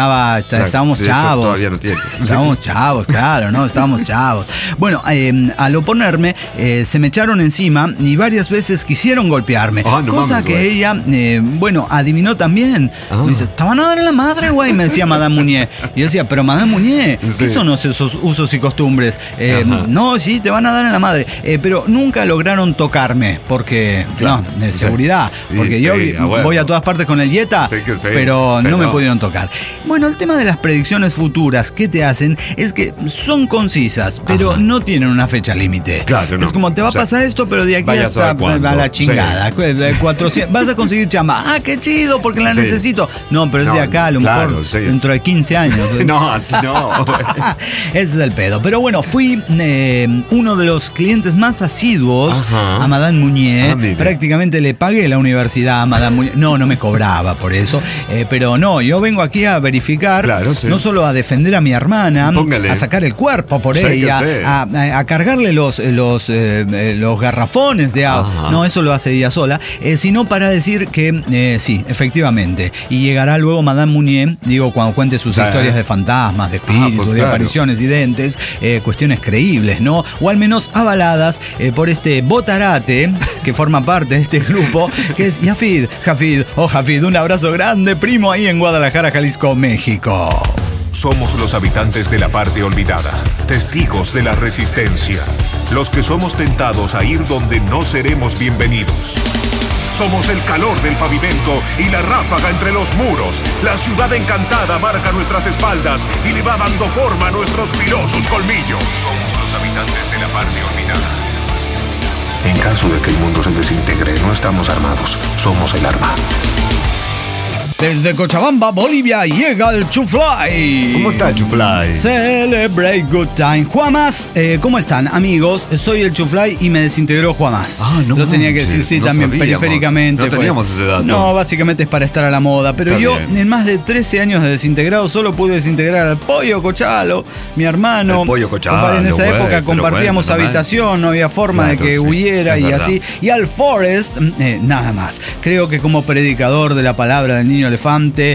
chavos. Todavía no tiene. Estábamos chavos, claro, ¿no? Estábamos chavos. Bueno, al oponerme, se me echaron encima y varias veces quisieron golpearme. Cosa que ella, bueno, adivinó también. Me dice, te van a dar en la madre, güey, me decía Madame Mounier. Y yo decía, pero Madame Mounier, ¿qué son esos usos y costumbres? No, sí, te van a dar en la madre. Pero nunca lograron tocarme, porque, seguridad. Porque yo voy a todas partes con el Jetta, pero no me pudieron tocar. Bueno, el tema de las predicciones futuras que te hacen es que son concisas, pero no tienen una fecha límite. Claro, no. Es como, te va a pasar esto, pero de aquí hasta a la chingada. 400, vas a conseguir chamba. Ah, qué chido, porque la necesito. No, pero es de acá, a lo mejor dentro de 15 años. No, así no. Ese es el pedo. Pero bueno, fui uno de los clientes más asiduos a Madame Mounier. Prácticamente le pagué la universidad a Madame Mounier. No me cobraba por eso. Pero no, yo vengo aquí a verificar, no solo a defender a mi hermana, a sacar el cuerpo por ella, a cargarle los los garrafones de agua. Ajá. No, eso lo hace ella sola. Sino para decir que sí, efectivamente. Y llegará luego Madame Mounier, digo, cuando cuente sus historias de fantasmas, de espíritus, pues, de claro. apariciones y dentes, cuestiones creíbles, ¿no? O al menos avaladas por este botarate que forma parte de este grupo, que es Jafid. Jafid, un abrazo grande, primo, ahí en Guadalajara, Jalisco, México. Somos los habitantes de la parte olvidada, testigos de la resistencia, los que somos tentados a ir donde no seremos bienvenidos. Somos el calor del pavimento y la ráfaga entre los muros. La ciudad encantada marca nuestras espaldas y le va dando forma a nuestros filosos colmillos. Somos los habitantes de la parte olvidada. En caso de que el mundo se desintegre, no estamos armados, somos el arma. Desde Cochabamba, Bolivia, llega el Chuflay. ¿Cómo está Chuflay? Celebrate good time. Juamas, ¿cómo están, amigos? Soy el Chuflay y me desintegró Juamas. No lo tenía que decir, sí, no también sabíamos. periféricamente. No teníamos ese dato. No, básicamente es para estar a la moda. Pero Está yo, bien. en más de 13 años de desintegrado, solo pude desintegrar al Pollo Cochalo, mi hermano. El Pollo Cochalo, Compadre, en esa güey, época pero compartíamos bueno, no habitación, no había forma de Claro, que sí, huyera es y verdad. así. Y al Forrest, nada más. Creo que como predicador de la palabra del niño elefante,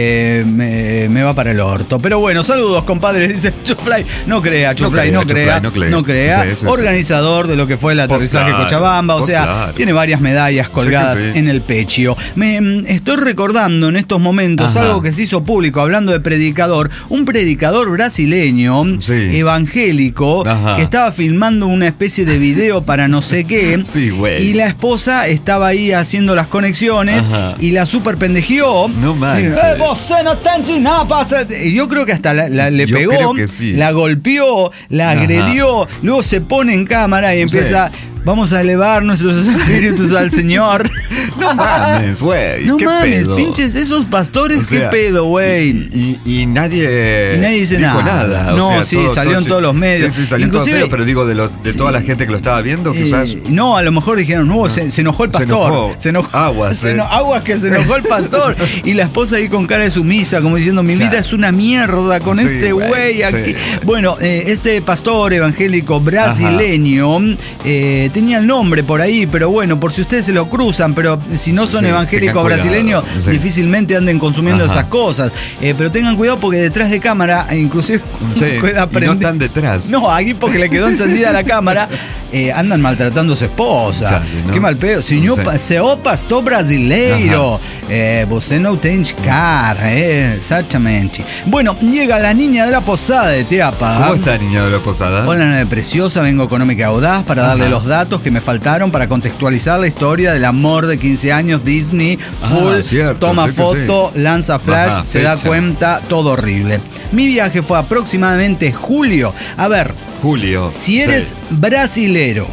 me va para el orto. Pero bueno, saludos, compadres, dice Chuflay. No crea, Chuflay, no crea. Sí. Organizador de lo que fue el aterrizaje Claro, Cochabamba. O sea, claro. tiene varias medallas colgadas Sí. en el pecho. Me estoy recordando en estos momentos algo que se hizo público, hablando de predicador. Un predicador brasileño, evangélico, que estaba filmando una especie de video para no sé qué. Sí, güey. Y la esposa estaba ahí haciendo las conexiones y la super pendejeó. No manches. Vos no tenés nada para hacer. Y yo creo que hasta le Yo pegó, creo que sí. la golpeó, la agredió, luego se pone en cámara y empieza. Vamos a elevar nuestros espíritus al Señor. No mames, güey. No ¿qué mames, pedo? pinches, esos pastores, O sea, qué pedo, güey. Y nadie dice dijo nada. O No, sea, sí, salió en todos los medios. Sí, salió en todos los Inclusive, medios, pero digo, de toda la gente que lo estaba viendo, quizás. No, a lo mejor dijeron, no, se enojó el pastor. Se enojó. Aguas, Aguas que se enojó el pastor. Y la esposa ahí con cara de sumisa, como diciendo, mi vida es una mierda con Sí, este güey aquí. sí. Bueno, este pastor evangélico brasileño tenía el nombre por ahí, pero bueno, por si ustedes se lo cruzan, pero si no son evangélicos brasileños, difícilmente anden consumiendo esas cosas. Pero tengan cuidado porque detrás de cámara, inclusive puede aprender. Y no están detrás. No, aquí porque le quedó encendida la cámara, andan maltratando a su esposa. ¿no? Qué mal pedo. Señor, seu pastor brasileiro, você não tem cara, exactamente. Bueno, llega la niña de la posada de Teapa. ¿Cómo está, niña de la posada? Hola, nena preciosa, vengo económica y audaz para darle los datos que me faltaron para contextualizar la historia del amor de 15 años, Disney, full, toma foto, lanza flash, se da cuenta, todo horrible. Mi viaje fue aproximadamente julio. A ver, Julio. Si eres brasilero,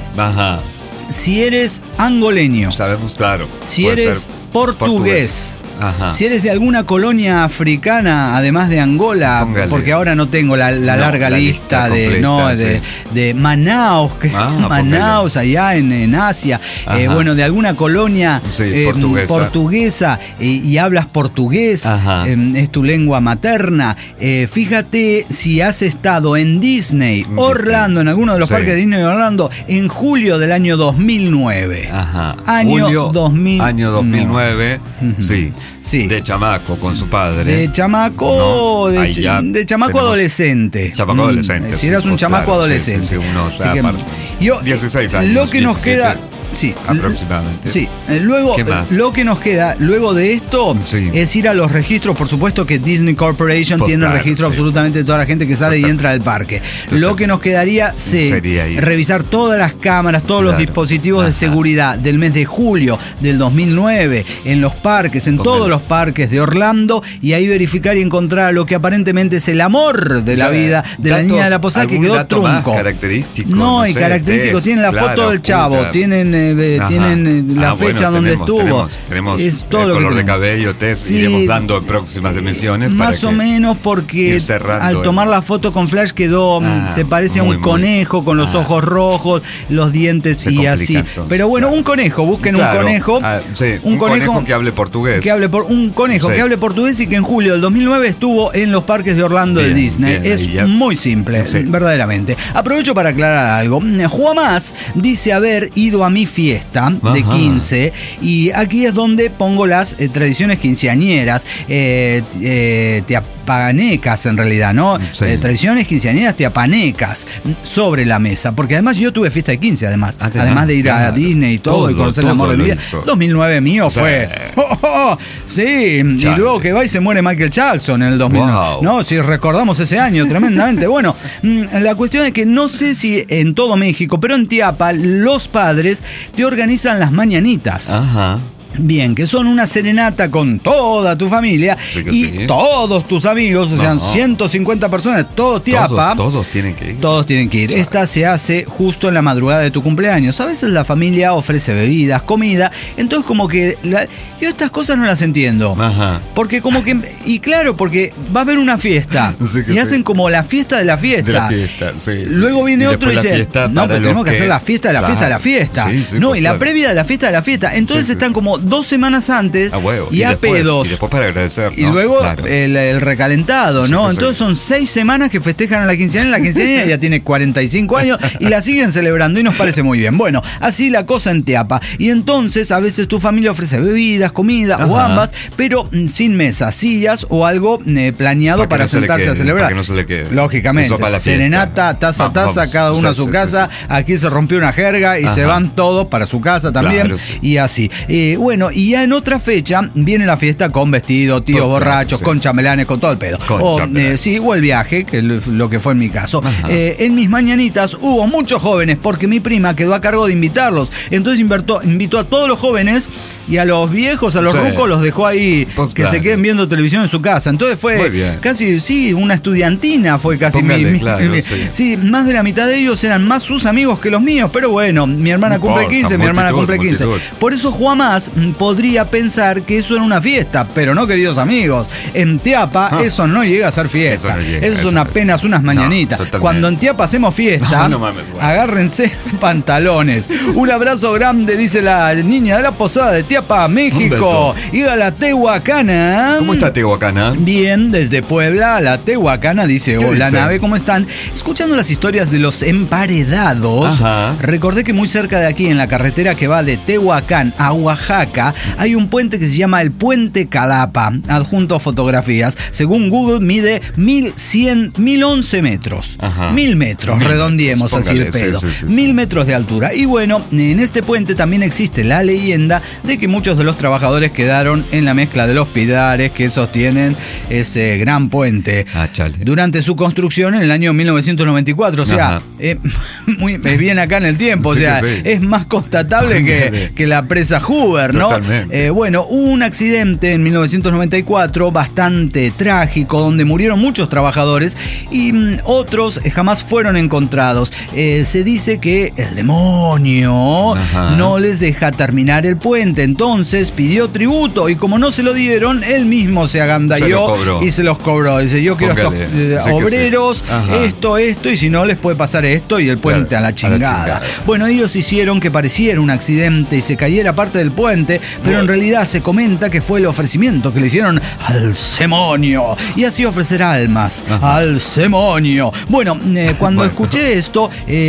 si eres angoleño, sabemos, claro. Si eres portugués. Si eres de alguna colonia africana, además de Angola, Póngale. porque ahora no tengo la larga lista de Manaus, Manaus allá en Asia, bueno, de alguna colonia portuguesa y hablas portugués, es tu lengua materna. Fíjate si has estado en Disney, Orlando, en alguno de los parques de Disney de Orlando, en julio del año 2009. Julio 2009. Sí. De chamaco con su padre. De chamaco, de chamaco adolescente. Chamaco adolescente. Si eras un chamaco adolescente. Sí, uno, yo, 16 años. Lo que nos 17. queda. Sí, aproximadamente. Sí, luego lo que nos queda luego de esto es ir a los registros. Por supuesto que Disney Corporation tiene registro absolutamente de toda la gente que sale y entra del parque. Lo que nos quedaría sería revisar todas las cámaras, todos los dispositivos de seguridad del mes de julio del 2009 en los parques, en todos los parques de Orlando, y ahí verificar y encontrar lo que aparentemente es el amor de la vida de la niña de la posada, que quedó trunco. Característico, no, y característico. Tienen la foto del chavo, tienen tienen la fecha donde estuvo. Tenemos es todo el lo color que de cabello, test, iremos dando en próximas emisiones. Más o menos, porque al tomar la foto con flash quedó, se parece a un conejo con los ojos rojos, los dientes y así. Entonces, pero bueno, un conejo, busquen un conejo. Un conejo que hable portugués. Un conejo que hable portugués y que en julio del 2009 estuvo en los parques de Orlando de Disney. Es muy simple, verdaderamente. Aprovecho para aclarar algo. Juamás dice haber ido a mi fiesta de 15 y aquí es donde pongo las tradiciones quinceañeras, teapanecas en realidad, ¿no? Tradiciones quinceañeras teapanecas sobre la mesa, porque además yo tuve fiesta de 15 además de ir a Disney y todo y conocer el amor de mi vida. 2009 mío fue y luego que va y se muere Michael Jackson en el 2009. No, si recordamos ese año tremendamente. Bueno, la cuestión es que no sé si en todo México, pero en Teapa los padres te organizan las mañanitas. Bien, que son una serenata con toda tu familia todos tus amigos, o sea, 150 personas, todo Teapa. Todos tienen que ir. Todos tienen que ir. Esta se hace justo en la madrugada de tu cumpleaños. A veces la familia ofrece bebidas, comida, entonces como que yo estas cosas no las entiendo. Porque como que, y claro, porque va a haber una fiesta y hacen como la fiesta de la fiesta. Luego viene otro y dice, no, pero tenemos que hacer la fiesta de la fiesta de la fiesta. No, y la previa de la fiesta de la fiesta. Entonces están como 2 semanas antes y a pedos. Y después para agradecer, ¿no? Y luego el recalentado, ¿no? Entonces son 6 semanas que festejan a la quinceañera. La quinceañera ya tiene 45 años y la siguen celebrando y nos parece muy bien. Bueno, así la cosa en Teapa. Y entonces a veces tu familia ofrece bebidas, comida o ambas, pero sin mesas, sillas o algo planeado para sentarse a celebrar. Para que no se le quede. Lógicamente, serenata, taza a taza, cada uno a su casa. Aquí se rompió una jerga y se van todos para su casa también. Y así. Bueno, y ya en otra fecha viene la fiesta con vestido, tíos borrachos, con chambelanes, con todo el pedo. O el viaje, que es lo que fue en mi caso. En mis mañanitas hubo muchos jóvenes porque mi prima quedó a cargo de invitarlos. Entonces invitó a todos los jóvenes y a los viejos, a los rucos, los dejó ahí que se queden viendo televisión en su casa. Entonces fue casi, una estudiantina fue casi. Más de la mitad de ellos eran más sus amigos que los míos, pero bueno, mi hermana cumple 15, mi hermana cumple 15. Por eso Juamás podría pensar que eso era una fiesta, pero no, queridos amigos. En Teapa eso no llega a ser fiesta. Eso son apenas unas mañanitas. Cuando en Teapa hacemos fiesta, agárrense pantalones. Un abrazo grande, dice la niña de la posada de Teapa, México. Y a la Tehuacana. ¿Cómo está Tehuacana? Bien, desde Puebla, la Tehuacana dice: hola, nave, ¿cómo están? Escuchando las historias de los emparedados, recordé que muy cerca de aquí, en la carretera que va de Tehuacán a Oaxaca, hay un puente que se llama el Puente Calapa. Adjunto fotografías. Según Google, mide 1111 metros. 1000 metros, redondeemos así el pedo. 1000 metros de altura. Y bueno, en este puente también existe la leyenda de que muchos de los trabajadores quedaron en la mezcla de los pilares que sostienen ese gran puente. Durante su construcción en el año 1994. O sea, muy bien acá en el tiempo. O sea, es más constatable que la presa Hoover, ¿no? Bueno, hubo un accidente en 1994 bastante trágico donde murieron muchos trabajadores y otros jamás fueron encontrados. Se dice que el demonio no les deja terminar el puente, entonces pidió tributo y como no se lo dieron, él mismo se agandalló y se los cobró. Dice: yo quiero estos obreros, esto, y si no les puede pasar esto y el puente a la chingada. Bueno, ellos hicieron que pareciera un accidente y se cayera parte del puente, pero en realidad se comenta que fue el ofrecimiento que le hicieron al demonio, y así ofrecer almas al demonio. Bueno, cuando escuché esto,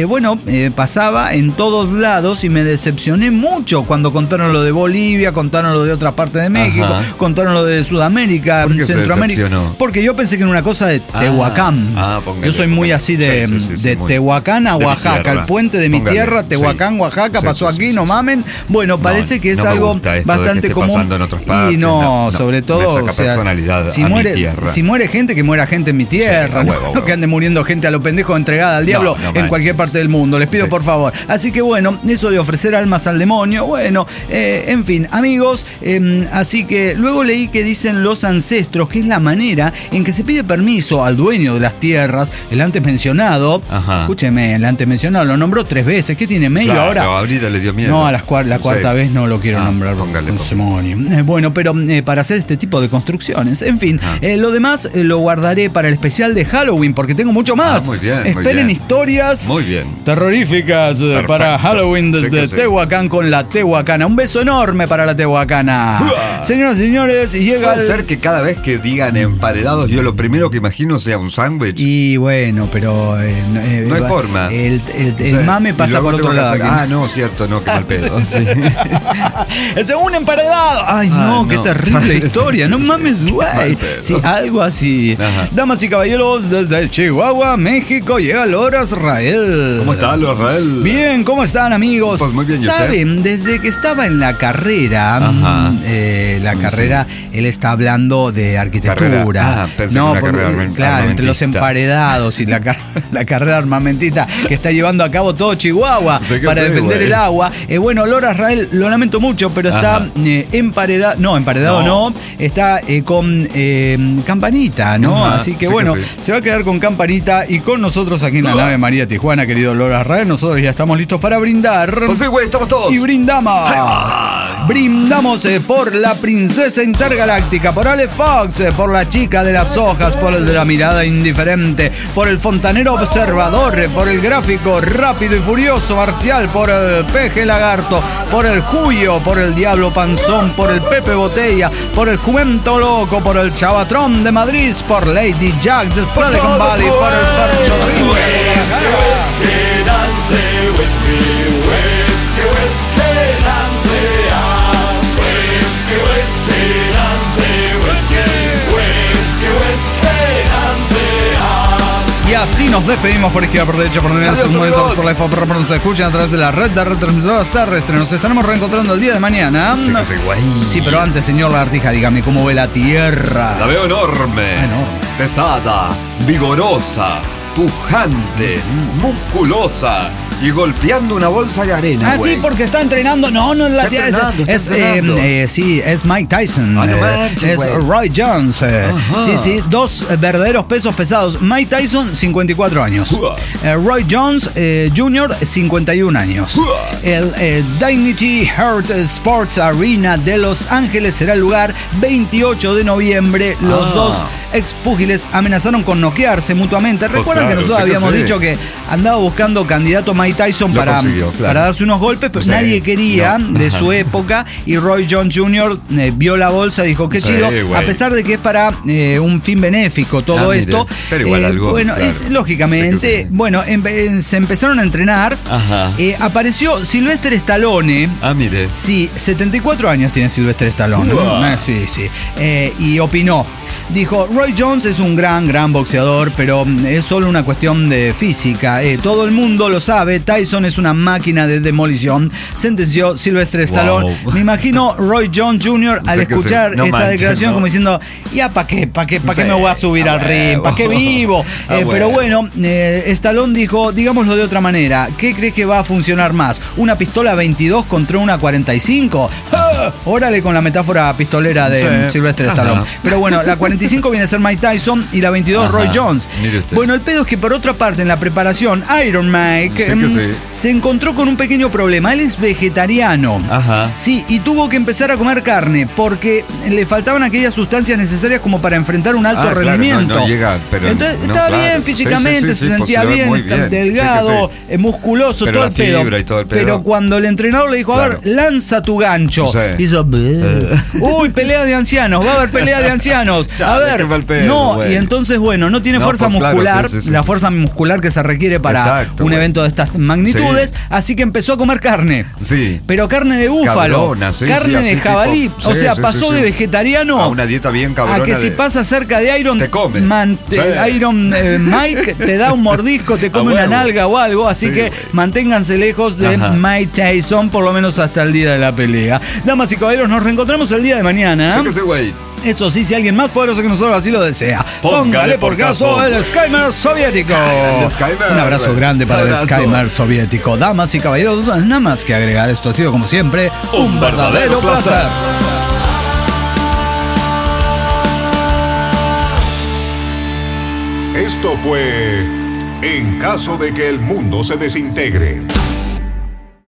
pasaba en todos lados y me decepcioné mucho cuando contaron lo de Bolivia, contaron lo de otra parte de México, contaron lo de Sudamérica, Centroamérica, porque yo pensé que era una cosa de Tehuacán. Yo soy muy así de Tehuacán a Oaxaca, el puente de mi tierra, Tehuacán, Oaxaca, pasó aquí, no mamen. Bueno, parece que es algo bastante común en otras partes, y sobre todo, o sea, si muere gente, que muera gente en mi tierra, no que ande muriendo gente a lo pendejo entregada al diablo en cualquier parte del mundo, les pido por favor. Así que bueno, eso de ofrecer almas al demonio, en En fin, amigos, así que luego leí que dicen los ancestros que es la manera en que se pide permiso al dueño de las tierras, el antes mencionado. Ajá. Escúcheme, el antes mencionado lo nombró 3 veces. ¿Qué tiene medio ahora? Ahorita le dio miedo. No, la cuarta vez no lo quiero nombrar. Bueno, pero para hacer este tipo de construcciones. En fin, lo demás lo guardaré para el especial de Halloween, porque tengo mucho más. Muy bien. Esperen historias terroríficas para Halloween desde Tehuacán con la Tehuacana. Un beso enorme para la Tehuacana. Señoras y señores, llega. Puede ser que cada vez que digan emparedados, yo lo primero que imagino sea un sándwich. Y bueno, pero no hay forma. El mame pasa por otro lado. No, cierto, no, qué mal pedo. Sí. Es un emparedado. Ay, no, qué terrible historia. No mames, güey. Sí, algo así. Ajá. Damas y caballeros, desde Chihuahua, México, llega Loras Rael. ¿Cómo está, Loras Rael? Bien, ¿cómo están, amigos? Pues muy bien. Saben, desde que estaba en la carrera, él está hablando de arquitectura. Claro, entre los emparedados y la carrera armamentista que está llevando a cabo todo Chihuahua para defender el agua. Bueno, Loras Rael, lo lamento mucho, pero está emparedado. No, no. Está con Campanita, ¿no? Así que se va a quedar con Campanita y con nosotros aquí en la nave María Tijuana, querido Loras Rael. Nosotros ya estamos listos para brindar. Pues sí, güey, estamos todos. Y brindamos. Brindamos por la princesa intergaláctica, por Ale Fox, por la chica de las hojas, por el de la mirada indiferente, por el fontanero observador, por el gráfico rápido y furioso marcial, por el peje lagarto, por el Julio, por el diablo panzón, por el Pepe Botella, por el jumento loco, por el chavatrón de Madrid, por Lady Jack de Silicon Valley, por el Fercho Y así nos despedimos por izquierda, por derecha, por derecha, por la F, por nos escuchan a través de la red de retransmisoras terrestres. Nos estaremos reencontrando el día de mañana. Sí, pero antes, señor Lagartija, dígame cómo ve la Tierra. La veo enorme, pesada, vigorosa, pujante, musculosa y golpeando una bolsa de arena. Sí, porque está entrenando. No es la Tierra. Es Mike Tyson. Es Roy Jones. Sí, 2 verdaderos pesos pesados. Mike Tyson, 54 años. Roy Jones Jr., 51 años. El Dignity Heart Sports Arena de Los Ángeles será el lugar 28 de noviembre. Los dos expúgiles amenazaron con noquearse mutuamente. ¿Recuerdan que nosotros habíamos dicho que andaba buscando candidato Mike Tyson para darse unos golpes, pero nadie quería de su época? Y Roy Jones Jr. Vio la bolsa y dijo, qué chido, a pesar de que es para un fin benéfico todo esto. Pero igual algo. Bueno, es lógicamente, se empezaron a entrenar. Apareció Sylvester Stallone. Mire. Sí, 74 años tiene Sylvester Stallone. Sí. Y opinó. Dijo, Roy Jones es un gran boxeador, pero es solo una cuestión de física. Todo el mundo lo sabe, Tyson es una máquina de demolición, sentenció Sylvester Stallone. Me imagino Roy Jones Jr. al escuchar esta declaración como diciendo, ya, ¿para qué me voy a subir al ring? ¿Para qué vivo? Pero bueno, Stallone dijo, digámoslo de otra manera, ¿qué crees que va a funcionar más? ¿Una pistola 22 contra una 45? Órale con la metáfora pistolera de Sylvester Stallone. Pero bueno, la 45 viene a ser Mike Tyson y la 22 Roy Jones. Bueno, el pedo es que por otra parte en la preparación Iron Mike se encontró con un pequeño problema. Él es vegetariano. Sí, y tuvo que empezar a comer carne porque le faltaban aquellas sustancias necesarias como para enfrentar un alto rendimiento. No llega, pero entonces estaba bien físicamente, se sentía bien, está delgado, musculoso, todo el pedo. Pero cuando el entrenador le dijo, a ver, lanza tu gancho. Hizo, uy, pelea de ancianos, va a haber pelea de ancianos. A ver, y entonces, no tiene fuerza muscular, la fuerza muscular que se requiere para un evento de estas magnitudes, así que empezó a comer carne. Pero carne de búfalo, carne de jabalí, o sea, pasó de vegetariano a una dieta bien cabrona. A que si pasa cerca de Iron, te come. Iron Mike te da un mordisco, te come una nalga o algo, así que manténganse lejos de Mike Tyson, por lo menos hasta el día de la pelea. Damas y caballeros, nos reencontramos el día de mañana. Eso sí, si alguien más poderoso que nosotros así lo desea, póngale por caso el Skymer soviético. Un abrazo grande para el Skymer soviético. Damas y caballeros, nada más que agregar, esto ha sido como siempre un verdadero placer. Esto fue En caso de que el mundo se desintegre.